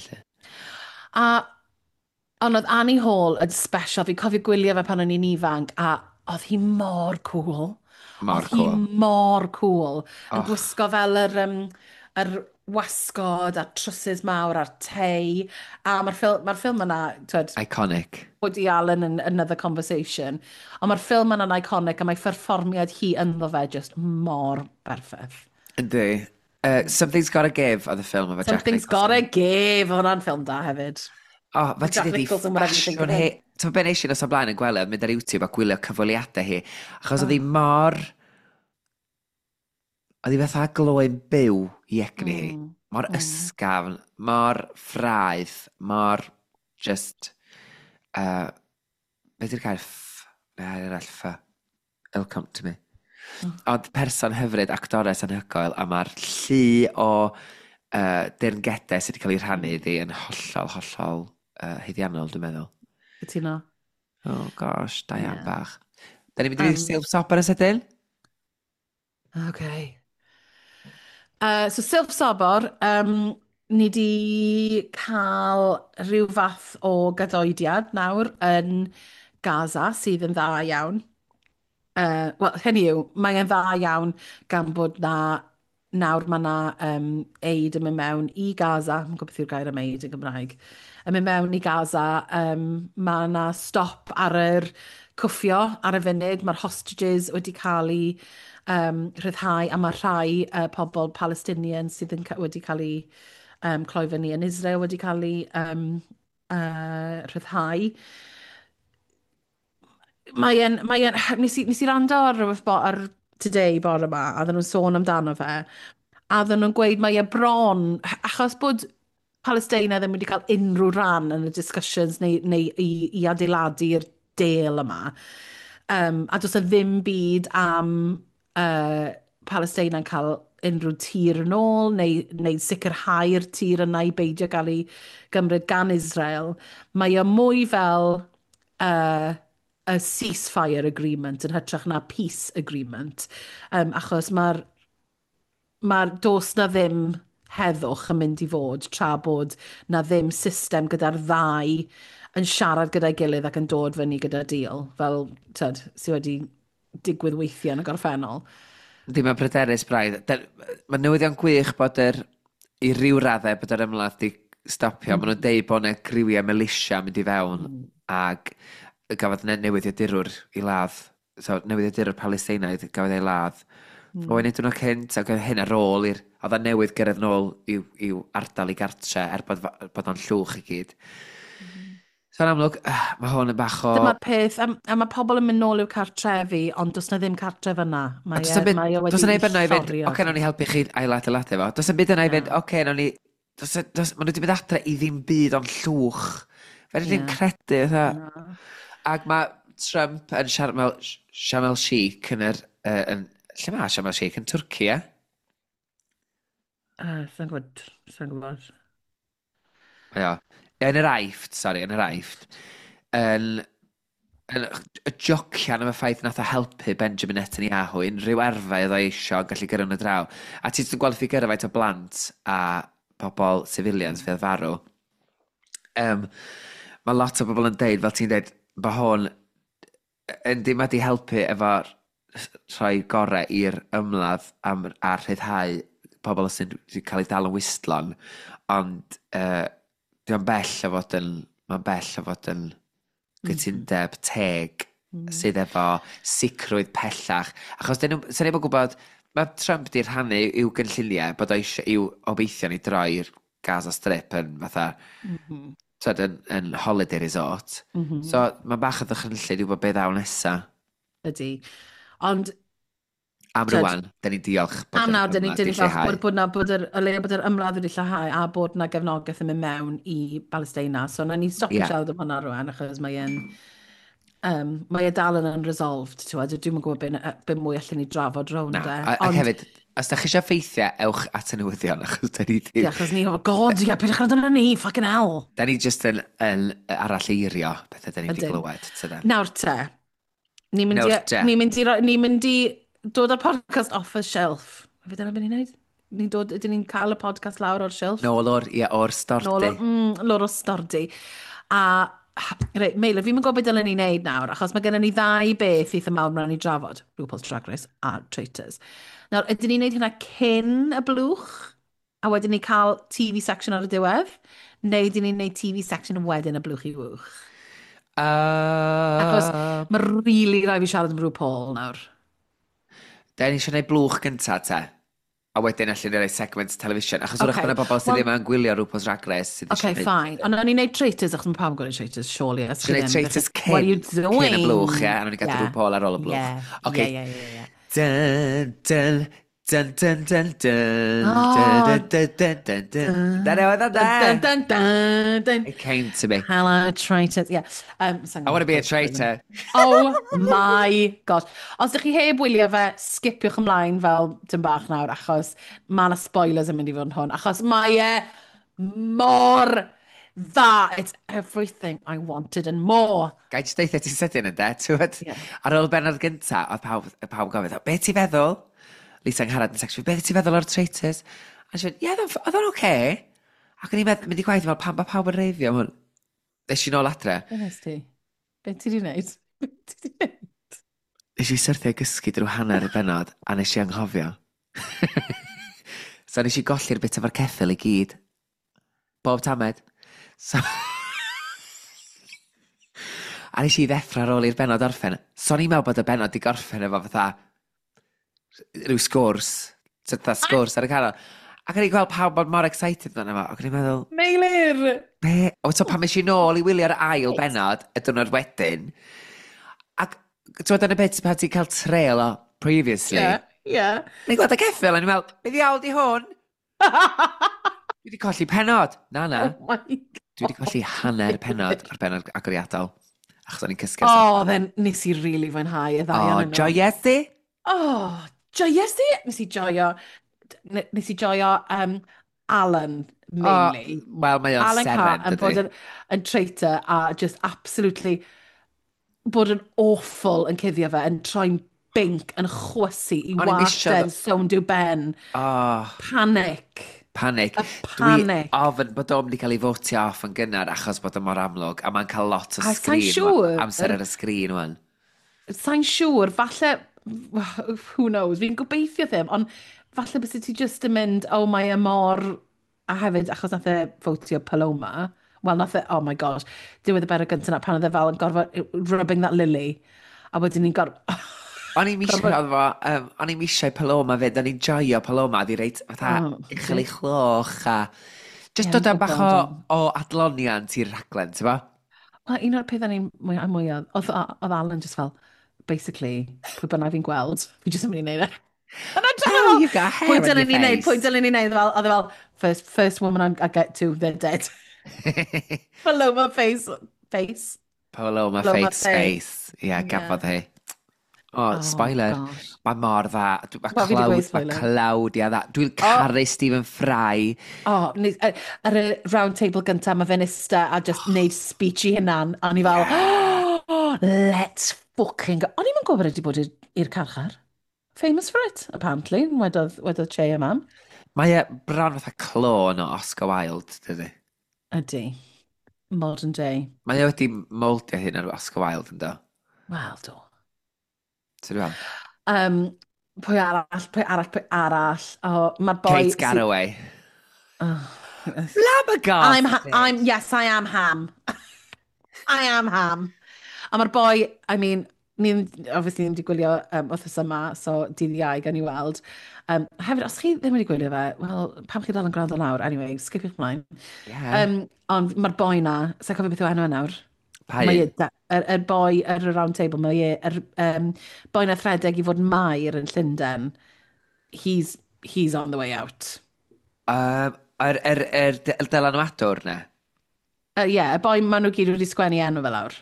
Ond oedd Annie Hall yn special. Fi'n cofio gwylio fe pan o'n i'n ifanc, a oedd hi mor cool. Mor cool. Yn gwisgo fel yr wasgod a trwsys mawr a'r tei. A mae'r ffilm yna... Iconic. Woody Allen in Another Conversation. Ond mae'r ffilm yna'n iconic a mae perfformiad hi ynddo fe just mor berffaith. Yndi. Something's Gotta Give oedd y ffilm efo Jack Nicholson. Something's Gotta Give. Hwna'n ffilm da hefyd. Fe ti wedi ffasiwn hi. Ti'n ben eisiau nos o blaen yn gweld, mynd ar YouTube a gwylio cyfweliadau hi. Achos oedd hi mor... Oedd hi fatha gloen byw i egni hi. Mor ysgafn, mor ffraidd, mor just... Be di'r gair It'll come to me. Ond person hyfryd, actores anhygoel, a mae'r llu o deyrngedau sydd wedi cael ei rhannu iddi yn hollol hyddiannol, dwi'n meddwl. Cytuno. Oh gosh, Diane bach. Da ni'n mynd i Silff Sober yn sydyn? Okay. So Silff Sobor, ni di cael rhyw fath o gadoediad nawr yn Gaza sydd yn dda iawn. Wel, hynny yw, mae'n dda iawn gan bod nawr mae yna aid yn mynd mewn i Gaza, mae'n gwybod beth yw'r gair am aid yn Gymraeg, yn mynd mewn i Gaza, mae yna stop ar yr cwffio ar y funud, mae'r hostages wedi cael eu rhyddhau, a mae rhai pobl Palestinian sydd wedi cael eu cloi fyny yn Israel wedi cael eu rhyddhau. Nes i rando ar Today bore yma, a ddyn nhw'n sôn amdano fe, a ddyn nhw'n gweud mae bron, achos bod Palestina ddim wedi cael unrhyw ran yn y discussions neu i adeiladu'r del yma, a does ddim byd am Palestina'n cael unrhyw tir yn ôl, neu sicrhau'r tir yna i beidio gael ei gymryd gan Israel. Mae mwy fel a ceasefire agreement yn hytrach na peace agreement, achos mae'r dos na ddim heddwch yn mynd i fod tra bod na ddim system gyda'r ddau yn siarad gyda'i gilydd ac yn dod fyny gyda deal, fel sydd wedi digwydd weithiau yn y gorffennol. Ddim yn pryderus braidd. Mae newyddion gwych bod i ryw raddau bod yr ymladd di stopio. Maen nhw'n deud bod yna griwiau militia mynd i fewn ac gafodd newyddiadurwr i ladd. So, newyddiadurwr Palesteinaidd gafodd ei ladd. Fo'n neud hwnnw cynt, ac oedd hyn ar ôl i'r... Oedd a newydd gyrraedd nôl i'w ardal i gartre bod o'n llwch i gyd. So, yn amlwg, mae hwn yn bach o... Dyma'r peth, a mae pobl yn mynd nôl i'w cartrefi, ond does na ddim cartref yna. Does yna byd yna i fynd, oce, nawn ni helpu chi ailadeiladu fo. Does yna byd yna i fynd, oce, nawn ni... Maen nhw wedi mynd adre i ddim byd o'n llwch. Fe ddim credu, fatha. Ac mae Trump yn Sharm el Sheikh yn yr... lle mae Sharm el Sheikh? Yn Twrci, Sa'n gwybod. Ia. Yn yr Aifft, yn yr Aifft, yn y jocian am y ffaith nath o helpu Benjamin Netanyahu, unrhyw erfau oedd o eisio gallu gyrra'n y draw. A ti'n gweld fi gyrra faint o blant a pobl civilians fydd farw. Mae lot o bobl yn deud, fel ti'n deud, bod hwn yn dim wedi helpu efo rhoi gorau i'r ymladd a rhyddhau pobl sy'n cael ei dal yn wistlon, ond mae'n bell o fod yn gytundeb teg sydd efo sicrwydd pellach. Achos sy'n ni'n gwybod, mae Trump di rhannu i'w gynlluniau bod o eisiau i'w obeithio ni droi'r Gaza Strip yn fatha yn holiday resort. So mae bach o ddychrynllid i'w bod beth awn nesa. Ydy. Ond am rwan, da ni'n diolch bod yr ymladd wedi lleihau a bod yna gefnogaeth yn mynd mewn i Palestina. So, na ni stopio siarad am hwnna rwan, achos mae dal yn unresolved. Dwi'n gwybod beth mwy allan ni drafod rownd. Ac hefyd, os da chi eisiau ffeithiau, ewch at y newyddion, achos da ni ddim... Achos ni, oh god, peth ych yn ni, fucking hell. Da ni just yn arall eirio bethau da ni wedi glywed. Nawr te, ni'n mynd i dod o'r podcast off the shelf. Fe dyna beth ni'n neud? Ydyn ni'n cael y podcast lawr o'r shelf? Nôl o'r stordi. Nôl o'r stordi. A, Meilir, fi'n gwybod beth dylen ni'n neud nawr, achos mae gennym ni ddau beth eitha mawr mewn i drafod, RuPaul's Drag Race a Traitors. Nawr, ydyn ni'n neud hynna cyn y blwch, a wedyn ni cael TV section ar y diwedd, neu ydyn ni'n neud TV section wedyn y blwch i wwch? Achos mae really rai fi siarad am RuPaul nawr. Da ni eisiau gwneud blwch gyntaf te. A wedyn allan ni'n rhoi segments television. Achos wrach byna bobl sydd ddim yn gwylio RuPaul's Drag Race. Fine. Ond ni'n neud Traitors, achos mae pawb yn gwneud Traitors, surely. Ni'n neud Traitors cyn y blwch, ie. A ni'n gadw RuPaul ar ôl y blwch. Dun, dun, dun, dun, dun, dun, dun, dun, dun, dun, dun, dun. It came to me. Hello, traitors. Yeah. I want to be a traitor. Oh my god. Os ydych chi heb wylio fe, skipiwch ymlaen fel dim bach nawr, achos mae yna spoilers yn mynd i fod yn hwn. Achos mae mor dda. It's everything I wanted and more. Gai jyst deitha ti'n sydyn yn de? Ar ôl benod gynta, oedd pawb gofyd, be ti feddwl? Lisa Angharad yn section, beth ti'n feddwl o'r Traitors? A siarad, oedd o'n oce. Ac o'n i'n mynd i gwaith fel, pan mae pawb yn reifio am hwn. Nes i nôl adre. Be nes ti? Be ti di wneud? Nes i syrthio gysgu drwy hanner y benod, a nes i anghofio. So nes i golli'r bit efo'r ceffil i gyd. Bob tamed. So... a nes i ddeffro ar ôl i'r benod orffen. So ni'n meddwl bod y benod i gorffen efo fatha... rhyw sgwrs ar y canol. Ac o'n i'n gweld pawb bod mor excited fan yma. Ac o'n i'n meddwl... Meilir! Be? O, so pan mes i nôl i wylio'r ail benod y diwrnod wedyn. Ac, ti'n yn y bit pan ti'n cael trail o previously. Yeah. Ni'n gweld y ceffil, a ni'n meddwl, be ddiawl di hwn? Dwi wedi colli penod. Na. Oh my god. Dwi wedi colli hanner penod ar benod agoriadol. Achos o'n i'n cysgu. Nes i really fwynhau y ddau. Joyous di? Joyous di? Nes i joio Alan, mainly. Wel, mae o'n seren, Alan yn bod yn traitor a just absolutely bod yn awful yn cuddio fe, yn troi'n binc, yn chwysu i wasten sown diw ben. Panic. Dwi ofyn bod o'n wedi cael ei fotio off yn gynnar achos bod o'n mor amlwg, a mae'n cael lot o sgrin, amser ar y sgrin, wan. Sa'n siŵr, falle, who knows, fi'n gobeithio ddim, ond falle bys ti just yn mynd, mae mor A hefyd, achos nath e fotio Paloma, wel, nath e, oh my gosh, diwedd y berod gyntaf na pan oedd e fel yn gorfod rubbing that lily. A wedyn ni'n gorfod... O'n i'n misio fo, o'n i'n misio Paloma fyd, o'n i'n joio Paloma, di reit fatha uchel ei cloch a... Just dod am bach o adloniant i'r rhaglen, ti ba? Wel, un o'r pethau ni'n mwyaf, oedd Alan just fel, basically, pwy bynnag fi'n gweld, fi just yn mynd i wneud e. Oh, you've got hair on your face. Pwy dylen ni'n neud, oedd e fel, first woman I get to, they're dead. Paloma face. Paloma Paloma face. Ie, gafodd hi. O, spoiler. gosh. Mae mor dda. Wel, fi 'di gweud spoiler. Claudia dda. Dwi'n caru Stephen Fry. O, ar y round table gyntaf, mae fe'n ista a just neud speech i hynna'n, a ni fel, oh, let's fucking go. O'n i'n gwybod wedi bod i'r carchar. Famous for it, apparently, wedodd Che a mam. Mae e bron fatha clôn o Oscar Wilde, dydy. Ydy. Modern day. Mae e wedi moldio hyn ar Oscar Wilde, ynddo? Wel, do. Ti'n rhaid? Pwy arall. Oh, mae'r boi... Kate Garraway. Flabbergasted. Yes, I am ham. I am ham. A mae'r boi, I mean, obviously ddim wedi gwylio wythnos yma, so dydd Iau gan i weld. Hefyd, os chi ddim wedi gwylio fe, wel, pam chi dal yn gwrando nawr? Anyway, skipiwch mlaen. Yeah. Ond mae'r boi na, sa'n cofio beth yw enw nawr? Pa Mae un? y boi ar y round table, mae boi na thredeg i fod mair yn Llundain. He's on the way out. Dylanwadwr, ne? Ie, y boi maen nhw gyd wedi sgwennu enw fel awr.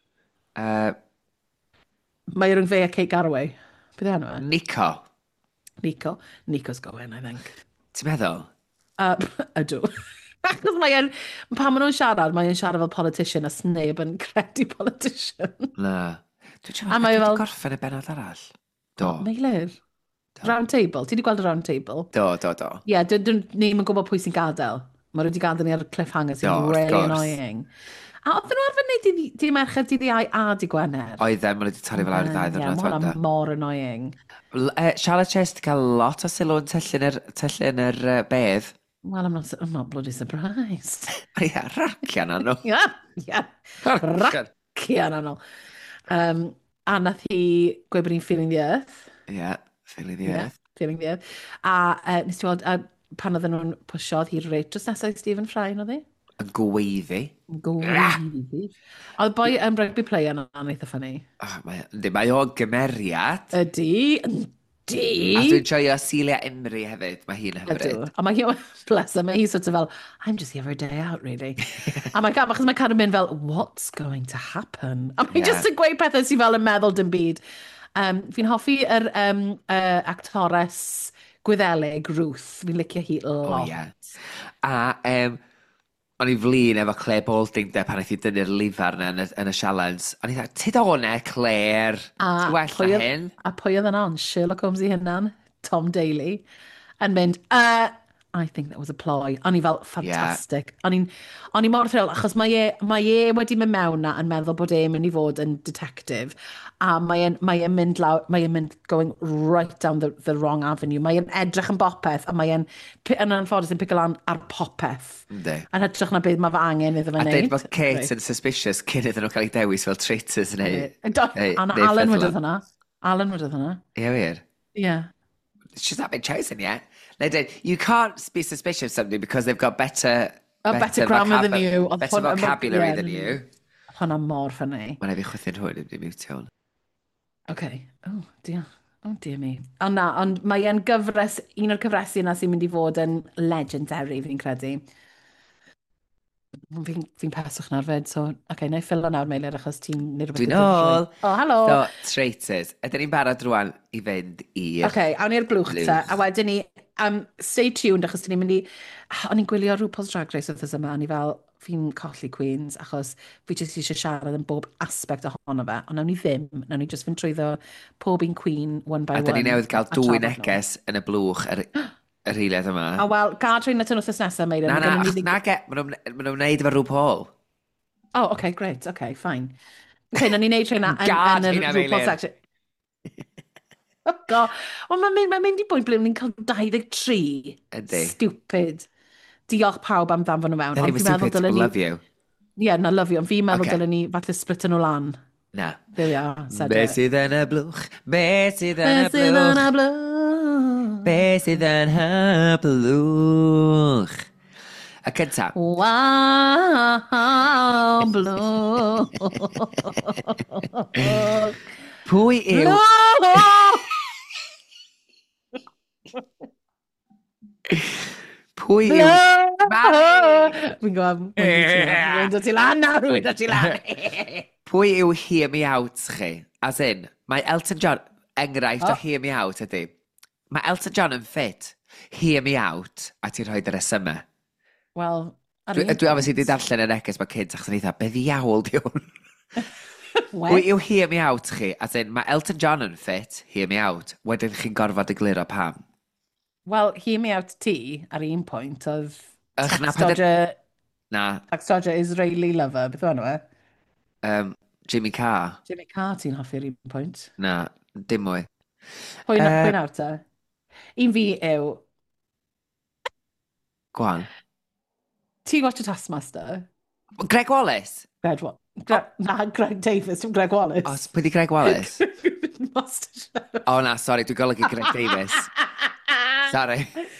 Mae rhwng fe a Kate Garraway. Beth enw e? Nico. Nico. Nico's going, I think. Ti'n meddwl? Ydw. Achos pan maen nhw'n siarad, mae'n siarad fel politician a sneb yn credu politician. Na. Dwi'n A mae siarad, fel- gorffen y benod arall. Do. Meilir. Round table. Ti wedi gweld y round table? Do. Ie, ni'n gwybod pwy sy'n gadael. Mae wedi gadael ni ar y cliffhanger sy'n Do, wrth really gwrs. annoying. A oedd nhw arfer wneud di merched dydd Iau a di Gwener. Oedd e, maen nhw wedi torri fel awr y ddau Ie, ddwrnod ma' hwnna wanda. mor annoying. Charlotte Chase wedi cael lot o sylw yn tyllu'n yr bedd. Well, I'm not bloody surprised. Ie, racian anno. Yeah. Racian annol. A nath hi gweud bod ni'n feeling the earth. Ie, ffili di Yeah, earth. feeling the earth. A nes ti weld, pan oedden nhw'n pwysio, oedd hi'r reit dros nesaf i Stephen Fry, oedd hi? Yn gweiddi. Gweiddi. Oedd boi yn rugby player yna'n eitha ffynnu. Mae o'n gymeriad. Ydy. A dwi'n joio Celia Imrie hefyd. Mae hi'n hyfryd. Ydw. A mae hi, bless her, mae hi sort of fel, I'm just here for a day out, really. A mae achos mae kind of mynd fel, what's going to happen? A mae just yn gweud pethau sy'n fel yn meddwl dim byd. Fi'n hoffi yr actores Gwyddelig, Ruth. Fi'n licio hi lot. O, ie. A o'n i flin efo Claire Balding de pan aeth i dynnu'r lifar na yn y sialens. O'n i dda, ti do ne, Claire? Ti well na hyn? A pwy oedd yna? Sherlock Holmes i hynna'n? Tom Daly. Yn mynd, I think that was a ploy. O'n i fel, ffantastig. O'n i mor thrill, achos mae e wedi mynd mewn na yn meddwl bod e'n mynd i fod yn detective. A mae e'n mynd lawr, mae e'n mynd going right down the wrong avenue. Mae e'n edrych yn bopeth, a mae e'n, yn anffodus, yn pigo lan ar popeth. Yndi. Yn edrych na beth mae fe angen iddo fe A wneud. dweud bod Kate yn suspicious cyn iddyn nhw cael ei dewis fel traitors neu... Alan wedodd hwnna. Alan wedodd hwnna. Ie, wir. Yeah. She's not been chosen yet. They did. You can't be suspicious of somebody because they've got better grammar than you. Better vocabulary than you. Hwnna mor ffynnu. Mae'n ei fi chwythu'n hwyr i mute hwn. Okay. Oh, dear me. Ond mae e'n gyfres, un o'r cyfresu yna sy'n mynd i fod yn legendary, fi'n credu. Fi'n peswch nawr fed, so, okay, na i ffilo nawr, Meilir, achos ti'n... Dwi'n ôl. Oh, helo. So, traitors. Ydyn ni'n barod rwan i fynd i'r... Okay, awn i'r blwch ta, a wedyn ni, stay tuned, achos dyn ni'n mynd i... O'n i'n gwylio RuPaul's Drag Race wrth yma, a ni fel, fi'n colli Queens, achos fi jyst eisiau siarad yn bob aspect ohono fe, ond nawn ni ddim, nawn ni jyst fynd trwyddo pob un Queen one by one. A dyn ni newydd gael dwy neges yn y blwch yr hiliad yma. A wel, gadwyn at yn wrthnos nesaf, Meilir. Na, maen nhw'n wneud efo RuPaul. Oh, okay, great, okay, fine. Okay, nawn ni neud rhain yn Gad y hynna, RuPaul Meilir. section. Oh, God. Ond mae'n mynd i bwynt ble ni'n cael 23. Yndi. Stupid. diolch pawb am ddanfon nhw mewn. Da ddim yn stupid, love you. Ie, na, love you. Ond fi'n meddwl Ocê. dylen ni falle splitio nhw lan. Na. There we are. said Be it. sydd yn y blwch? Be sydd yn y Beth sydd yn blwch? y blwch? Be sydd yn y blwch? Y cyntaf. Wow, blwch. Pwy yw... Pwy yw... Fi'n gwybod. Rwy'n dod i lan nawr, rwy'n dod i lan. Pwy yw Hear Me Out chi? As in, mae Elton John... Enghraifft o Hear Me Out ydy. Mae Elton John yn ffit. Hear Me Out. A ti'n rhoi dy resymau. Wel, Dwi obviously di darllen y neges mae cynt achos yn eitha, beth iawl di hwn? Pwy yw Hear Me Out chi? As in, mae Elton John yn ffit, Hear Me Out. Wedyn chi'n gorfod egluro pam. Wel, Hear Me Out ti ar un pwynt oedd Ych, na, Tax Dodger, Na, Tax Dodger Israeli lover, beth o'n nhw Jimmy Carr. Jimmy Carr ti'n hoffi'r un pwynt. Na, dim mwy. Pwy nawr ta? Un fi yw, Gwan. ti'n watch y Taskmaster? Greg Wallace? Greg Davies, dim Greg Wallace. Os, pwy di Greg Wallace? Masterchef. O na, sori, dwi'n golygu Greg Davies. Sorry.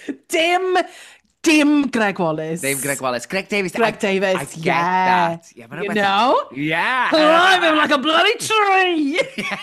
Dim Greg Wallace. Dim Greg Wallace. Greg Davies. Greg Davies, I get yeah. that. Yeah, You know? Yeah. Climbing like a bloody tree.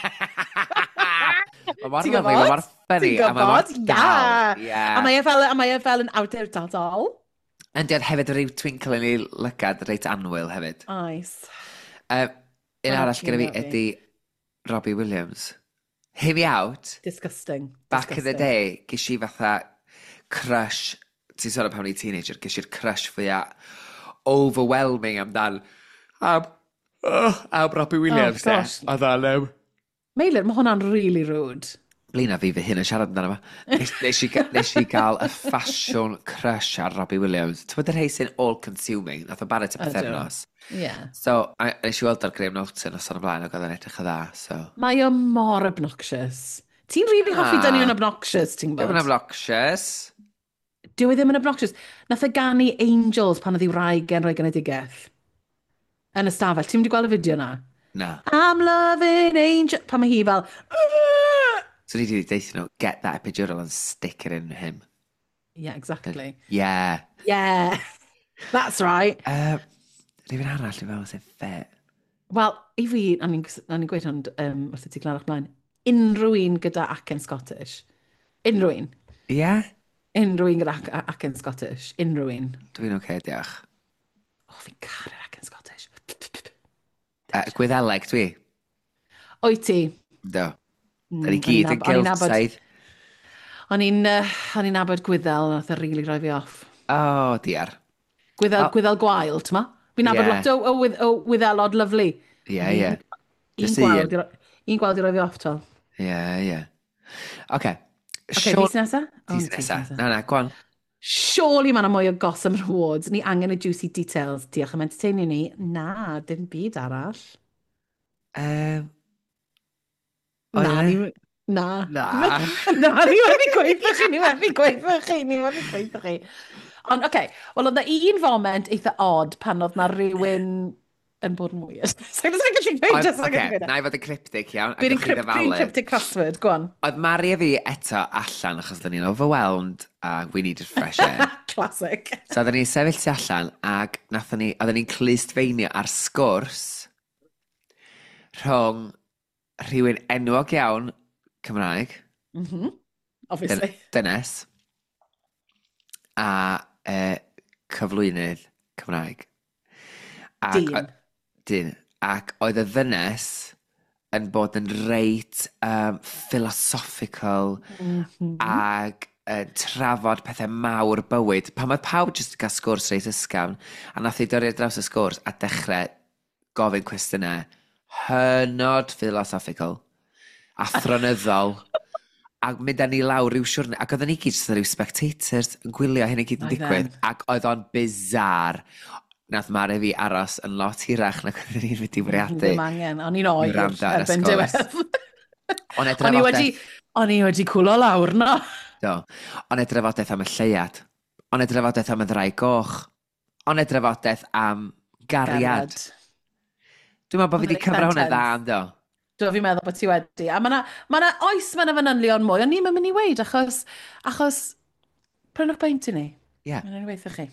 Mae mor Ti'n lyflu, mae mor ffynnu, Ti'n a mae mor gwybod? dal. A mae e fel yn awdurdodol. Yndi, ond hefyd rhyw twinkle yn ei lygad reit anwyl hefyd. Oes. Un arall gyda fi Robbie. ydy Robbie Williams. Hear Me Out. Disgusting. Back in the day, ges i fatha crush, ti'n sôn am pan i teenager, ges i'r crush fwyaf overwhelming amdan am Robbie Williams. gosh. Oedd o'n... Meilir, mae hwnna'n really rude. Blina fi fy hyn yn siarad amdano fo. Nes i gael y ffasiwn crush ar Robbie Williams. Ti'n bod y rhai sy'n all-consuming, nath o barod y pethefnos. Yeah. So, nes i weld ar Graham Norton os o'n y blaen, ac oedd yn edrych y dda, so... Mae o mor obnoxious. Ti'n really hoffi dynnu yn obnoxious, ti'n Ddim bod? yn obnoxious. Dyw e ddim yn obnoxious. Nath e ganu Angels pan oedd i wraig yn rhoi genedigaeth. Yn y stafell. Ti'n mynd i gweld y fideo na? Na. I'm loving Angel. Pan mae hi fel... So ni wedi deithio nhw, get that epidural and stick it in him. Yeah, exactly. Yeah. Yeah. That's right. Rwy'n arall i fel sy'n ffet. Wel, i fi, a ni'n gweud hwn wrth i ti glarach blaen, unrhyw un gyda acen Scottish. Unrhyw un. Yeah? Unrhyw un gyda acen Scottish. Unrhyw un. Dwi'n oce, diolch. O, fi'n caru'r acen Scottish. Gwyddeleg dwi? O'i ti? Do. Da ni gyd yn gilsaid. O'n i'n nabod Gwyddel, nath e rili rhoi fi off. O, diar. Gwyddel gwael, ti'n ma? Fi'n nabod Ie. lot o Wyddalod lyflu. Ie. Un gweld i rhoi fi off, tol. Ie. Oce. Oce, fis nesa? Fis nesa. Na, gwan. Surely mae yna mwy o Gotham Rewards. Ni angen y juicy details. Diolch am entertainio ni. Na, dim byd arall. Na. Na, ni wedi gweithio chi. Ond, oce, wel, oedd na un foment eitha odd pan oedd na rhywun yn bod yn weird. Sa'n gallu gweud, Oce, na i fod yn cryptic iawn. Bydd yn cryptic crossword, go on. Oedd Mari a fi eto allan achos da ni'n overwhelmed a we needed fresh air. Classic. So oedden ni'n sefyll tu allan ac oedden ni'n clustfeinio ar sgwrs rhwng rhywun enwog iawn Cymraeg, Obviously. dynes, a cyflwynydd Cymraeg. Dyn. Ac oedd y ddynes yn bod yn reit philosophical ac trafod pethau mawr bywyd. Pan oedd pawb jyst yn cael sgwrs reit ysgafn, a nath i dorri ar draws y sgwrs a dechrau gofyn cwestiynau hynod philosophical, athronyddol, a mynd â ni lawr rhyw siwrne, ac oedden ni gyd jyst yn rhyw spectators yn gwylio hyn i gyd yn digwydd, ac oedd o'n bizar. Nath Mari fi aros yn lot hirach na oedden ni'n mynd i wriadu. Ddim angen, o'n i'n oer erbyn diwedd. O'n i wedi cwlo lawr, no. Do. Ond e drafodaeth am y lleiad. Ond y drafodaeth am y ddau goch. Ond y drafodaeth am gariad. Dwi'n meddwl bod fi wedi cyfro hwnna dda am do. Do, fi'n meddwl bod ti wedi. A mae oes mae'n fanylion mwy, ond ni'n mynd i weid, achos prynwch beint i ni. Ie. Mae'n ei weithio chi.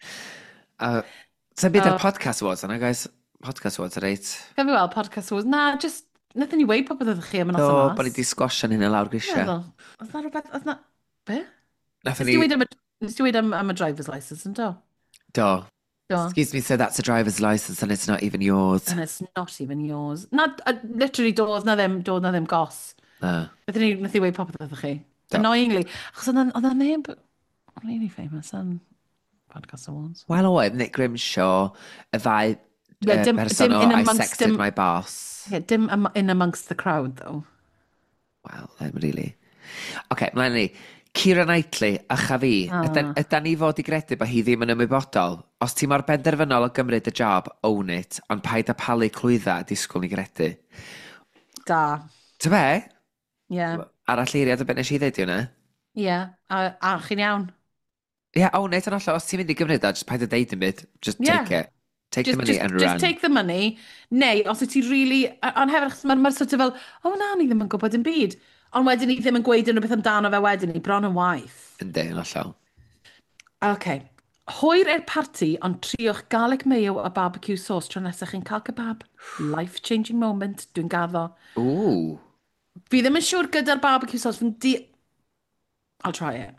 Sa'n byd ar podcast awards yna, guys? Podcast awards, reit? Gan fi weld podcast awards. Na, just, nathon ni weid popeth ydych chi am y nos Do, yma. bod ni di sgwasio hynny lawr grisiau. Oedd na rhywbeth, oedd na... Be? Nathon Nes ti weid am y driver's license, yn do? Do. Do. Excuse me, so that's a driver's license and it's not even yours. And it's not even yours. Na, literally, doedd na ddim gos. Nath i weid popeth ydych chi. Annoyingly. Achos oedd na neb really famous yn podcast awards. Wel oedd Nick Grimshaw, y ddau person o I sexted my boss. Yeah, dim in amongst the crowd, though. Wel, ddim really. OK, mlaen ni. Keira Knightley, a cha fi, yda ni fod i gredu bod hi ddim yn ymwybodol. Os ti mor benderfynol o gymryd y job, own it, ond paid a palu clwydda a disgwyl ni gredu. Da. Ty be? Ie. Arall eiriad o beth nes i ddweud hwnna? Ie, a chi'n iawn. Ie, own it, ond allo, os ti'n mynd i gymryd o, just paid a deud yn byd. Just take it. Take the money and run. Just take the money. Neu, os wyt ti really... Ond hefyd, mae'r sort of fel, na, ni ddim yn gwybod yn byd. Ond wedyn ni ddim yn gweud unrhyw beth amdano fe wedyn ni, bron yn waith. Ynddi, yn allo. OK. Hwyr i'r parti, ond triwch garlic mayo a barbecue sauce tro nesaf chi'n cael kebab. Life-changing moment, dwi'n gaddo. Ooh. Fi ddim yn siŵr gyda'r barbecue sauce. I'll try it.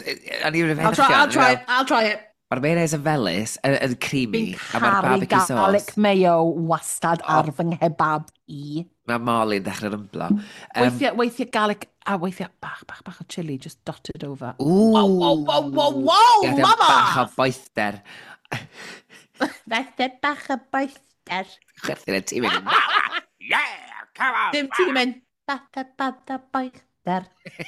I'll try it. Mae'r mayonnaise yn felys, yn creamy, a mae'r barbecue sauce. Fi'n caru garlic mayo wastad ar fy nghebab i. Mae Molly'n dechrau rymblo. Weithiau garlic, a weithiau bach o chili, just dotted over. Wow, mama! Bach o boethder. Felly bach o boethder. Chwerthin y tîm yn yeah, come on! Dim tîm yn bach o boethder.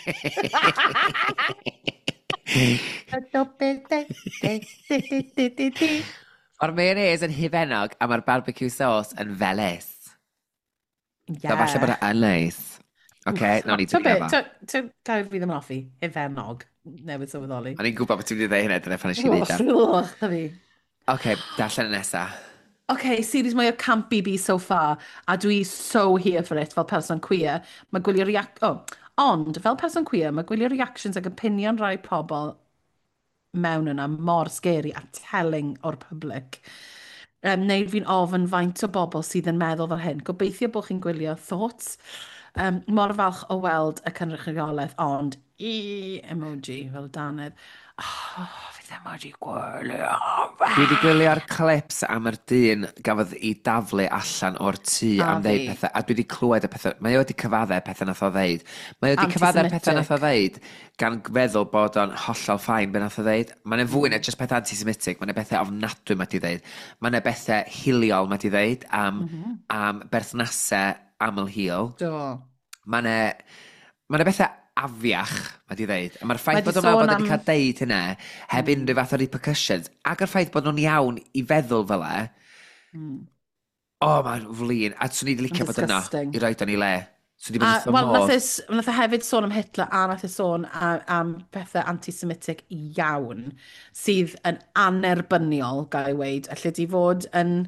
Mae'r mayonnaise yn hifennog a mae'r barbecue sauce yn felys. Da falle bod e'n neis. OK, nawn ni ti'n gafa. Ti'n gael fi ddim yn offi, hifennog, newydd sylweddoli. O'n i'n gwybod bod ti'n mynd i ddweud hynny, dyna pan eisiau neud o. OK, darllen y nesa. OK, series mwy o Camp BB so far, a dwi so here for it fel person queer. Mae gwylio ond, fel person queer, mae gwylio reactions ag opinion rai pobl mewn yna mor scary a telling o'r public. Neu fi'n ofyn faint o bobl sydd yn meddwl fel hyn. Gobeithio bod chi'n gwylio thoughts. Mor falch o weld y cynrychiolaeth, ond emoji fel Danedd. Fydd emoji gwylio. Dwi wedi gwylio'r clips am yr dyn gafodd i daflu allan o'r tŷ am ddeud pethau. A dwi wedi clywed y pethau. Mae o wedi cyfadde pethau nath o ddeud. Mae o wedi cyfadde pethau nath o ddeud gan feddwl bod o'n hollol ffain be nath o ddeud. Mae'n fwy na just pethau antisemitic. Mae'n bethau ofnadwy mae di ddeud. Mae'n bethau hiliol mae di ddeud am berthnasau aml hil. Do. Mae'n bethau afiach, mae di ddeud. A mae'r ffaith bod o'n meddwl bod wedi cael deud hynna heb unrhyw fath o repercussions. Ac yr ffaith bod nhw'n iawn i feddwl fel e. Mae'n flin. A swn i wedi licio bod yna i roed o'n i le. Wel, nath e hefyd sôn am Hitler a nath e sôn am pethau antisemitic iawn sydd yn anerbyniol, gael ei weid. Allu di fod yn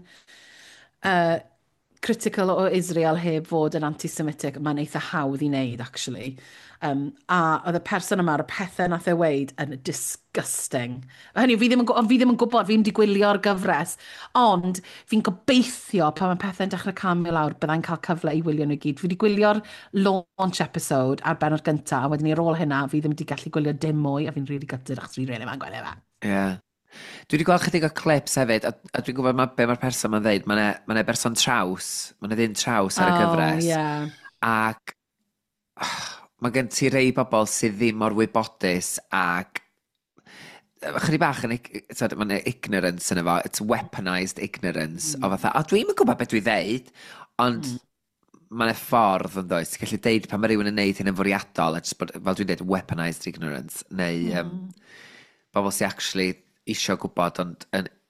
critical o Israel heb fod yn antisemitic, mae'n eitha hawdd i wneud, actually. A oedd y person yma, y pethau nath e weid yn disgusting. Hynny, fi ddim yn gwybod, fi ddim wedi gwylio'r gyfres, ond fi'n gobeithio pan mae pethau'n dechrau camio lawr, byddai'n cael cyfle i wylio nhw gyd. Fi wedi gwylio'r launch episode ar benod gyntaf, a wedyn ni ar ôl hynna, fi ddim wedi gallu gwylio dim mwy, a fi'n really gutted, achos fi'n really ma'n gwylio fe. Ie. Dwi wedi gweld chydig o clips hefyd, a dwi'n gwybod be mae'r person ma'n dweud. Mae'n berson traws, mae'n ddyn traws ar y gyfres. Ac mae gen ti rei bobl sydd ddim o'r wybodus ac chydig bach yn mae'n ignorance yn efo, it's weaponised ignorance o fatha, a dwi'n gwybod beth dwi'n dweud, ond mae'n ffordd yn does, ti'n gallu deud pan mae rhywun yn neud hyn yn fwriadol, fel dwi'n dweud weaponised ignorance, neu bobl sy'n actually isio gwybod, ond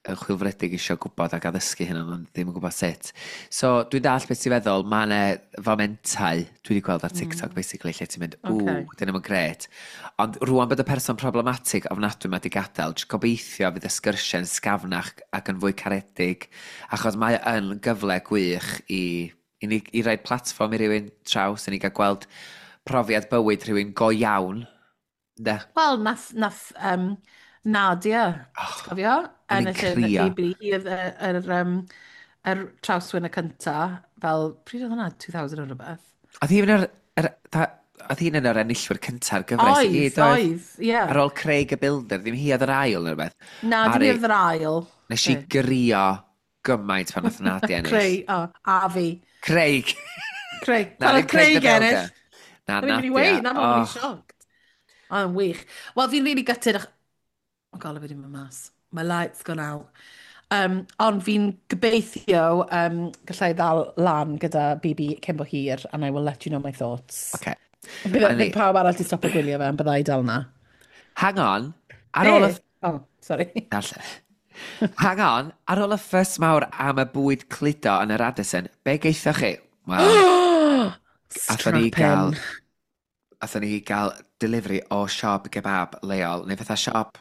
chwilfredig eisiau gwybod ac addysgu hynny, ond ddim yn gwybod sut. So, dwi'n dall beth ti'n feddwl, mae yna fomentau, dwi wedi gweld ar TikTok, basically, lle ti'n mynd, dyn nhw'n gret. Ond rwan bod y person problematig ofnadwy mae wedi gadael, jyst gobeithio fydd y sgyrsiau'n sgafnach ac yn fwy caredig, achos mae yn gyfle gwych i roi platform i rywun traws, i ni gael gweld profiad bywyd rhywun go iawn. Wel, nath Nadia, ti'n cofio? O'n i'n crio. Hi oedd yr trawswyn y cynta, fel, pryd oedd hwnna? 2000 o rhywbeth? Oedd hi'n yn yr enillwyr cynta'r gyfres i gyd, Oedd, ie. Ar ôl Craig y Builder, ddim hi oedd yr ail neu rhywbeth. Na, dim hi oedd yr ail. Nes i grio gymaint pan oedd Nadia ennill. Craig, a fi. Craig. Craig. Na, Pan ddim oedd Craig ennill. Na, Nadia. Nadia. Na, mae'n sioct. Oedd yn wych. Wel, fi'n really gutted. O, gael fi ddim yn mas. My light's gone out. Ond fi'n gobeithio gallai ddal lan gyda BB cyn bo hir, and I will let you know my thoughts. Okay. Bydd pawb arall ti stop o gwylio fe, byddai dal na. Hang on. Ar ôl y... Oh, sorry. Hang on. Ar ôl y ffys mawr am y bwyd cludo yn yr Addison, be geithoch chi? Wel, athon ni gael delivery o siop kebab leol, neu fatha siop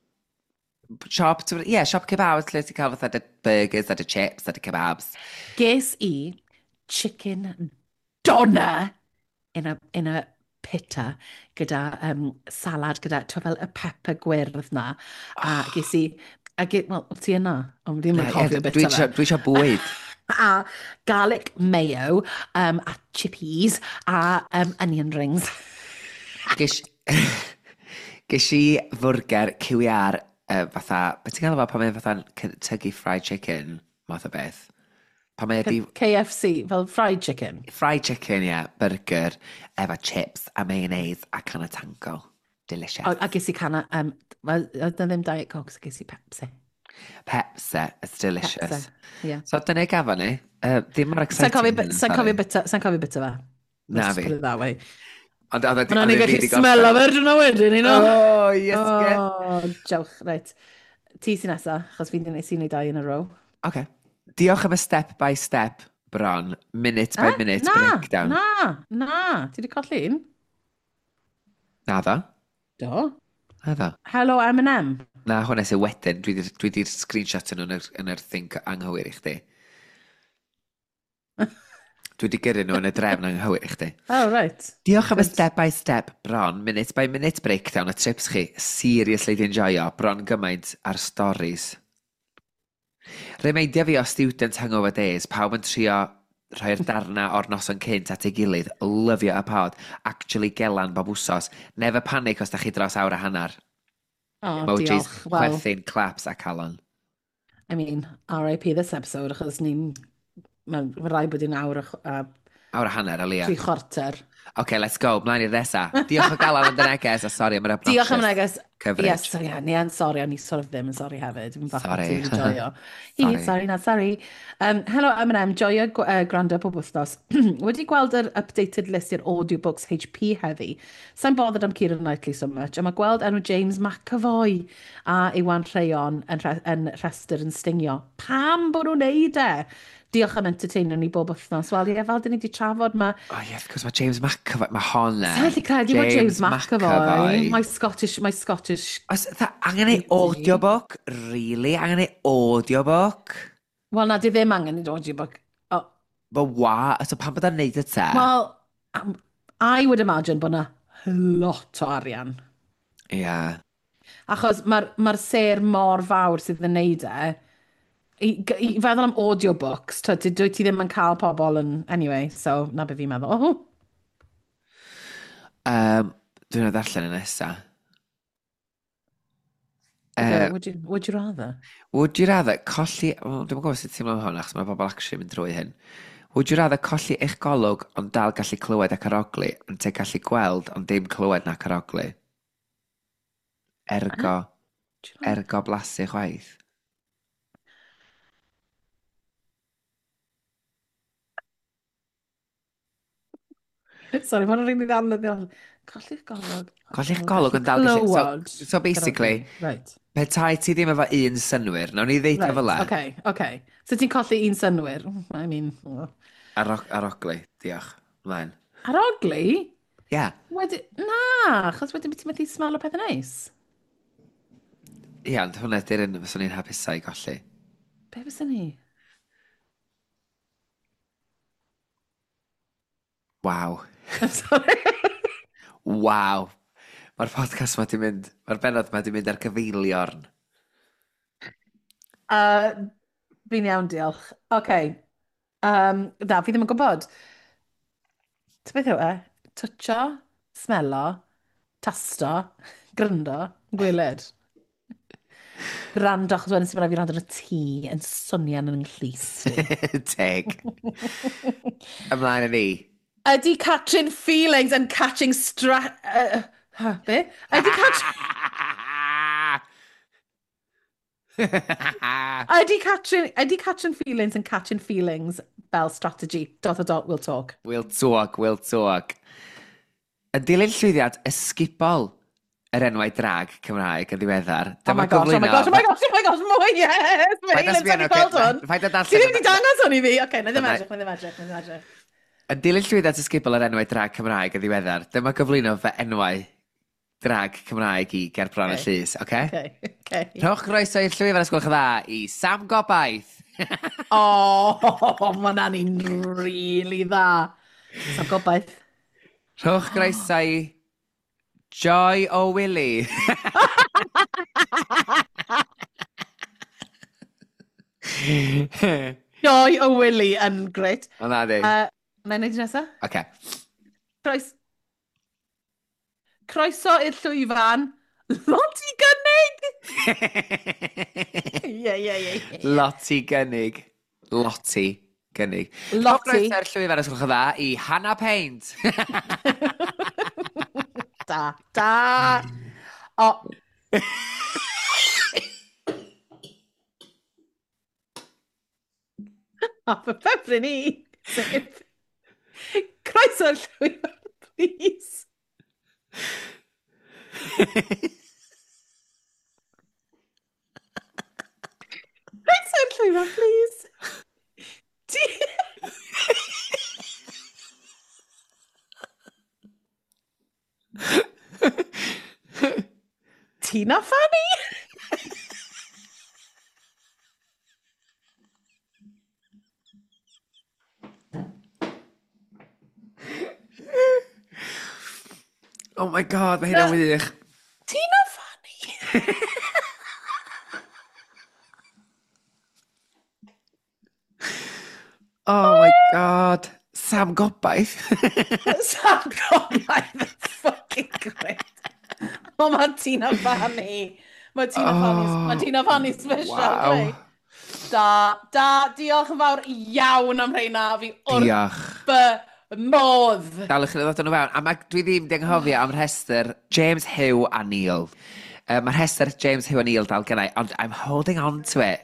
kebab, lle ti'n cael fatha dy burgers, dy chips, dy kebabs. Ges I chicken doner in a pita gyda salad, gyda, ti'n fel y pepper gwyrdd na. A ges I, wel, ti yna? Ond ddim yn cofio bit o fe. Dwi eisiau bwyd. A garlic mayo, a chippies, a onion rings. Ges i fwrger QR fatha, beth ti'n gael efo pan mae'n fatha Kentucky Fried Chicken, math o beth? Pan mae ydi... KFC, fel fried chicken. Fried chicken, yeah, burger, efo chips a mayonnaise a can of tango. Delicious. A ges I can of, well, oedd ddim Diet Coke, so ges I Pepsi. Pepsi, it's delicious. Pepsi, yeah. So, dyna i gafon ni. Ddim mor exciting. Sa'n cofio bit o fe. Na fi. Let's put it that way. Ond ni'n gallu smell o fe drwy'n o wedyn, you know? Oh, yes, get. Oh, jawch, reit. Ti sy'n nesa, achos fi'n dweud sy'n ei dau in a row. OK. Diolch am y step by step, bron. Minute by minute breakdown. Na. Ti wedi colli un? Na ddo. Do. Na ddo. Hello, M&M. Na, hwnna sy'n wedyn. Dwi di'r screenshot yn yr thing anghywir i chdi. Dwi wedi gyrru nhw yn y drefn anghywir i chdi. Oh, right. Diolch am y step by step, bron, minute by minute breakdown, y trips chi, seriously di enjoyo, bron gymaint ar stories. Remeindio fi o student hangover days, pawb yn trio rhoi'r darna o'r noson cynt at ei gilydd, lyfio y pod, actually gelan bob wsos, never panic os da chi dros awr a hanner. Oh, Emojis, diolch. Well, chwerthin, claps a calon. I mean, RIP this episode, achos mae'n rhaid bod i'n awr a Awr a hanner, Alia. 3 chwarter. OK, let's go, mlaen i'r nesa. Diolch o gael am y neges, a sori am yr obnoxious. Diolch am y neges. Coverage. Yes, sorry, sorry, o'n i sort of ddim yn sorry hefyd. Sorry. Sorry. Hello, M&M, joio gwrando pob wythnos. Wedi gweld yr updated list i'r audiobooks HP heddi. Sa'n bothered am Keira Knightley so much, a mae gweld enw James McAvoy a Iwan Rhaeon yn rhestr yn stingio. Pam bod nhw'n neud e? Diolch am entertainer ni bob wythnos. Wel, ie, fel dyn ni wedi trafod, mae... Oh, yes, cos mae James McAvoy, mae hon e. Sa'n credu mae James McAvoy. My Scottish... Os, angen ei audiobook? Really? Angen ei audiobook? Wel, na, di ddim angen ei audiobook. But what? So pan bod yn neud y te? Well, I would imagine bod na lot o arian. Yeah. Achos mae'r ser mor fawr sydd yn neud e. I feddwl am audiobooks, dwi ti ddim yn cael pobl yn... Anyway, so na be fi'n meddwl. Dwi'n ei ddarllen y nesa. Would you rather? Would you rather colli... Dwi'n gwybod sut ti'n meddwl hwn, achos mae bobl actually mynd drwy hyn. Would you rather colli eich golwg ond dal gallu clywed ac arogli, ond te gallu gweld ond dim clywed nac arogli? Ergo blasu chwaith. Sorry, mae'n rhaid i ddal. Colli'ch golwg. Colli'ch golwg yn dal gallu... Clywod. So basically, Right. petai ti ddim efo un synwyr, nawn ni ddeud efo le. Okay. So ti'n colli un synwyr? I mean... Arogli, diolch. Mlaen. Arogli? Ie. Na, achos wedyn ti'n methu smell o pethau neis. Ie, ond hwnna di'r un fyswn ni'n hapusau i golli. Be fysa ni? Waw. Sorry. Waw. Mae'r podcast ma di mynd, mae'r benod ma di mynd ar gyfeiliorn. Fi'n iawn, diolch. Okay. Na, fi ddim yn gwybod. Ti'n beth yw e? Twtio, smelo, tasto, gryndo, gwyled. Rando, achos wedyn sy'n mynd i rando yn y tŷ yn sonian yn ynglys. Teg. Ymlaen yn ni. Ydy catching feelings and catching be? Ydy catching feelings and catching feelings fel strategy. ... We'll talk. We'll talk. Yn dilyn llwyddiant ysgubol yr enwau drag Cymraeg yn ddiweddar. Oh my gosh, mwy, yes! Paid â sbio, paid â darllen. Ti ddim wedi dangos hwn i fi? Oce, na ddim edrych. Yn dilyn llwyddiant ysgubol yr enwau drag Cymraeg yn ddiweddar, dyma gyflwyno fy enwau drag Cymraeg i Gerbron y Llys, oce? Okay. Rhowch groeso i'r llwyfan ysgwylch dda i Sam Gobaith. Mae hwnna'n un really dda. Sam Gobaith. Rhowch groeso i Joy o Willy. Joy o Willy yn gret. O na di. Na i wneud i nesaf? Oce. Croeso i'r llwyfan. Loti gynnig! Ie. Loti gynnig. Rhowch groeso i'r llwyfan ysgwylch dda i Hannah Paint. Da. O. Fy ffefryn ni. Croeso i'r llwyfan, please. Croeso i'r llwyfan, please. Tina Fanny? Oh my god, mae hynna'n wych. Tina Fanny? Oh my god. Sam Gobaith. Sam Gobaith, fucking great. Mae Tina Fanny. Mae Tina Fanny special. Wow. Da, diolch yn fawr iawn am rheina. Fi Diolch. modd. Dalwch yn ddod nhw fewn. A dwi ddim di anghofio am rhestr James Hugh a Neil. Mae'r rhestr James Hugh a Neil dal gynnau, ond I'm holding on to it.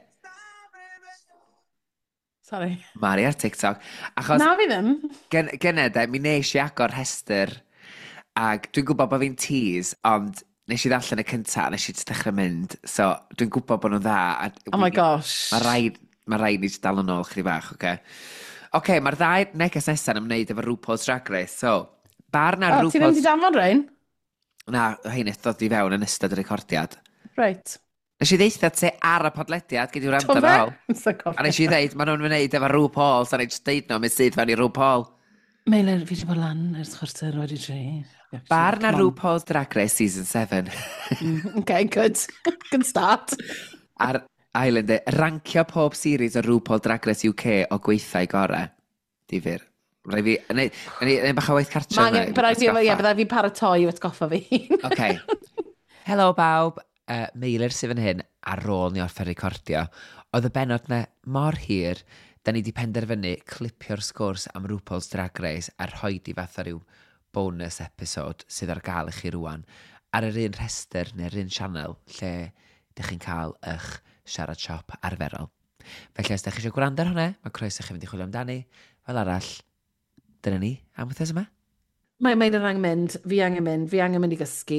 Sorry. Mari ar TikTok. Achos Na fi ddim. Gynne, mi nes i agor rhestr ac dwi'n gwybod bod fi'n tease, ond nes i ddarllen y cynta, nes i dechrau mynd. So, dwi'n gwybod bod nhw'n dda. Oh my gosh. Mae rhaid ni dal yn ôl chdi bach, oce? Oce, mae'r ddau neges nesaf yn ymwneud efo RuPaul's Drag Race. So, bar na RuPaul's... Ti ddim wedi danfod rhain? Na, hein ddod i fewn yn ystod y recordiad. Right. Nes i ddeitha ti ar y podlediad gyda yw'r amdano fel. A nes i ddeud, maen nhw'n mynd efo RuPaul, so nes i deud nhw, mynd sydd fan i RuPaul. Meilen, fi wedi bod lan ers chwarter wedi tri. Bar na RuPaul's Drag Race Season 7. Okay, good. Good start. Ar Island, rancio pob series o RuPaul Drag Race UK o gweithau gorau. Difyr. Rhaid fi, neu bach o waith cartra. Byddai fi paratoi i'w atgoffa fi. Okay. Helo bawb. Meilir sydd fan hyn ar ôl ni orffen recordio. Oedd y benod na mor hir, da ni wedi penderfynu clipio'r sgwrs am RuPaul's Drag Race a rhoi di fath o ryw bonus episode sydd ar gael i chi rwan ar yr un rhestr neu'r un channel lle ydych chi'n cael eich siarad siop arferol. Felly os ydych chi eisiau gwrando ar hwnna, mae croeso chi fynd i chwilio amdani. Fel arall, dyna ni am wythnos yma. Mae'n angen mynd, fi angen mynd i gysgu.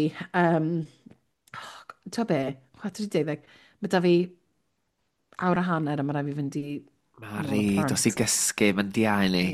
Ta be, 4:30. Mae da fi awr a hanner a mae rhaid fi fynd i... Mari, dos i gysgu, mae'n diau ni.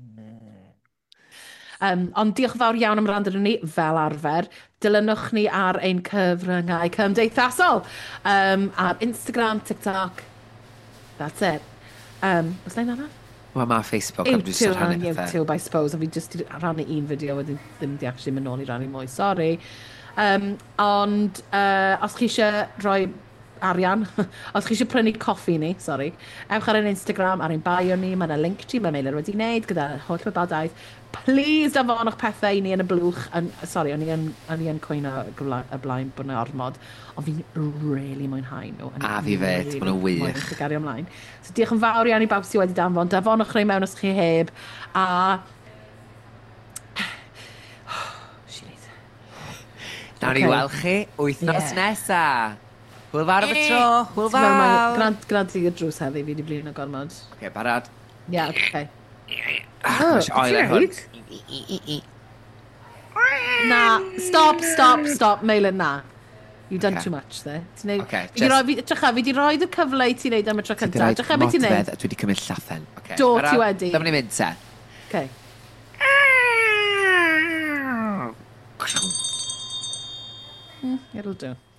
Ond diolch yn fawr iawn am rand ydyn ni, fel arfer. Dilynwch ni ar ein cyfryngau cymdeithasol. Ar Instagram, TikTok. That's it. Oes na'n arall? Wel, mae Facebook am jyst YouTube, rhannu pethau. YouTube, I suppose. A fi jyst i rannu un fideo wedyn ddim di actually mynd nôl i rannu mwy, sorry. Ond os chi eisiau rhoi arian, os chi eisiau prynu coffi ni, sorry, ewch ar ein Instagram, ar ein bio ni, mae yna link ti, mae Meilir wedi gwneud gyda holl wybodaeth. Please dafonwch pethau i ni yn y blwch. Sorry, o'n i yn cwyno y blaen bod yna ormod, ond fi'n really mwynhau nhw. A fi fed, maen nhw'n wych. Mwyn chi gario ymlaen. So diolch yn fawr iawn i bawb sydd wedi danfon. Dafonwch rhoi mewn os chi heb. A... Nawn ni weld chi wythnos nesa. Hwyl fawr am y tro. Hwyl fawr. Grant i'r drws heddi, fi wedi blin o gormod. Oce, barod. Ie, oce. Gosh, oil e hwn. Na, stop, Meilir, na. You've done too much there. Oce, Fi wedi rhoi y cyfle i ti wneud am y tro cyntaf. Drycha beth ti'n neud. Dwi wedi cymryd llathen. Do, ti wedi. Dyma ni mynd te. Okay. It'll do.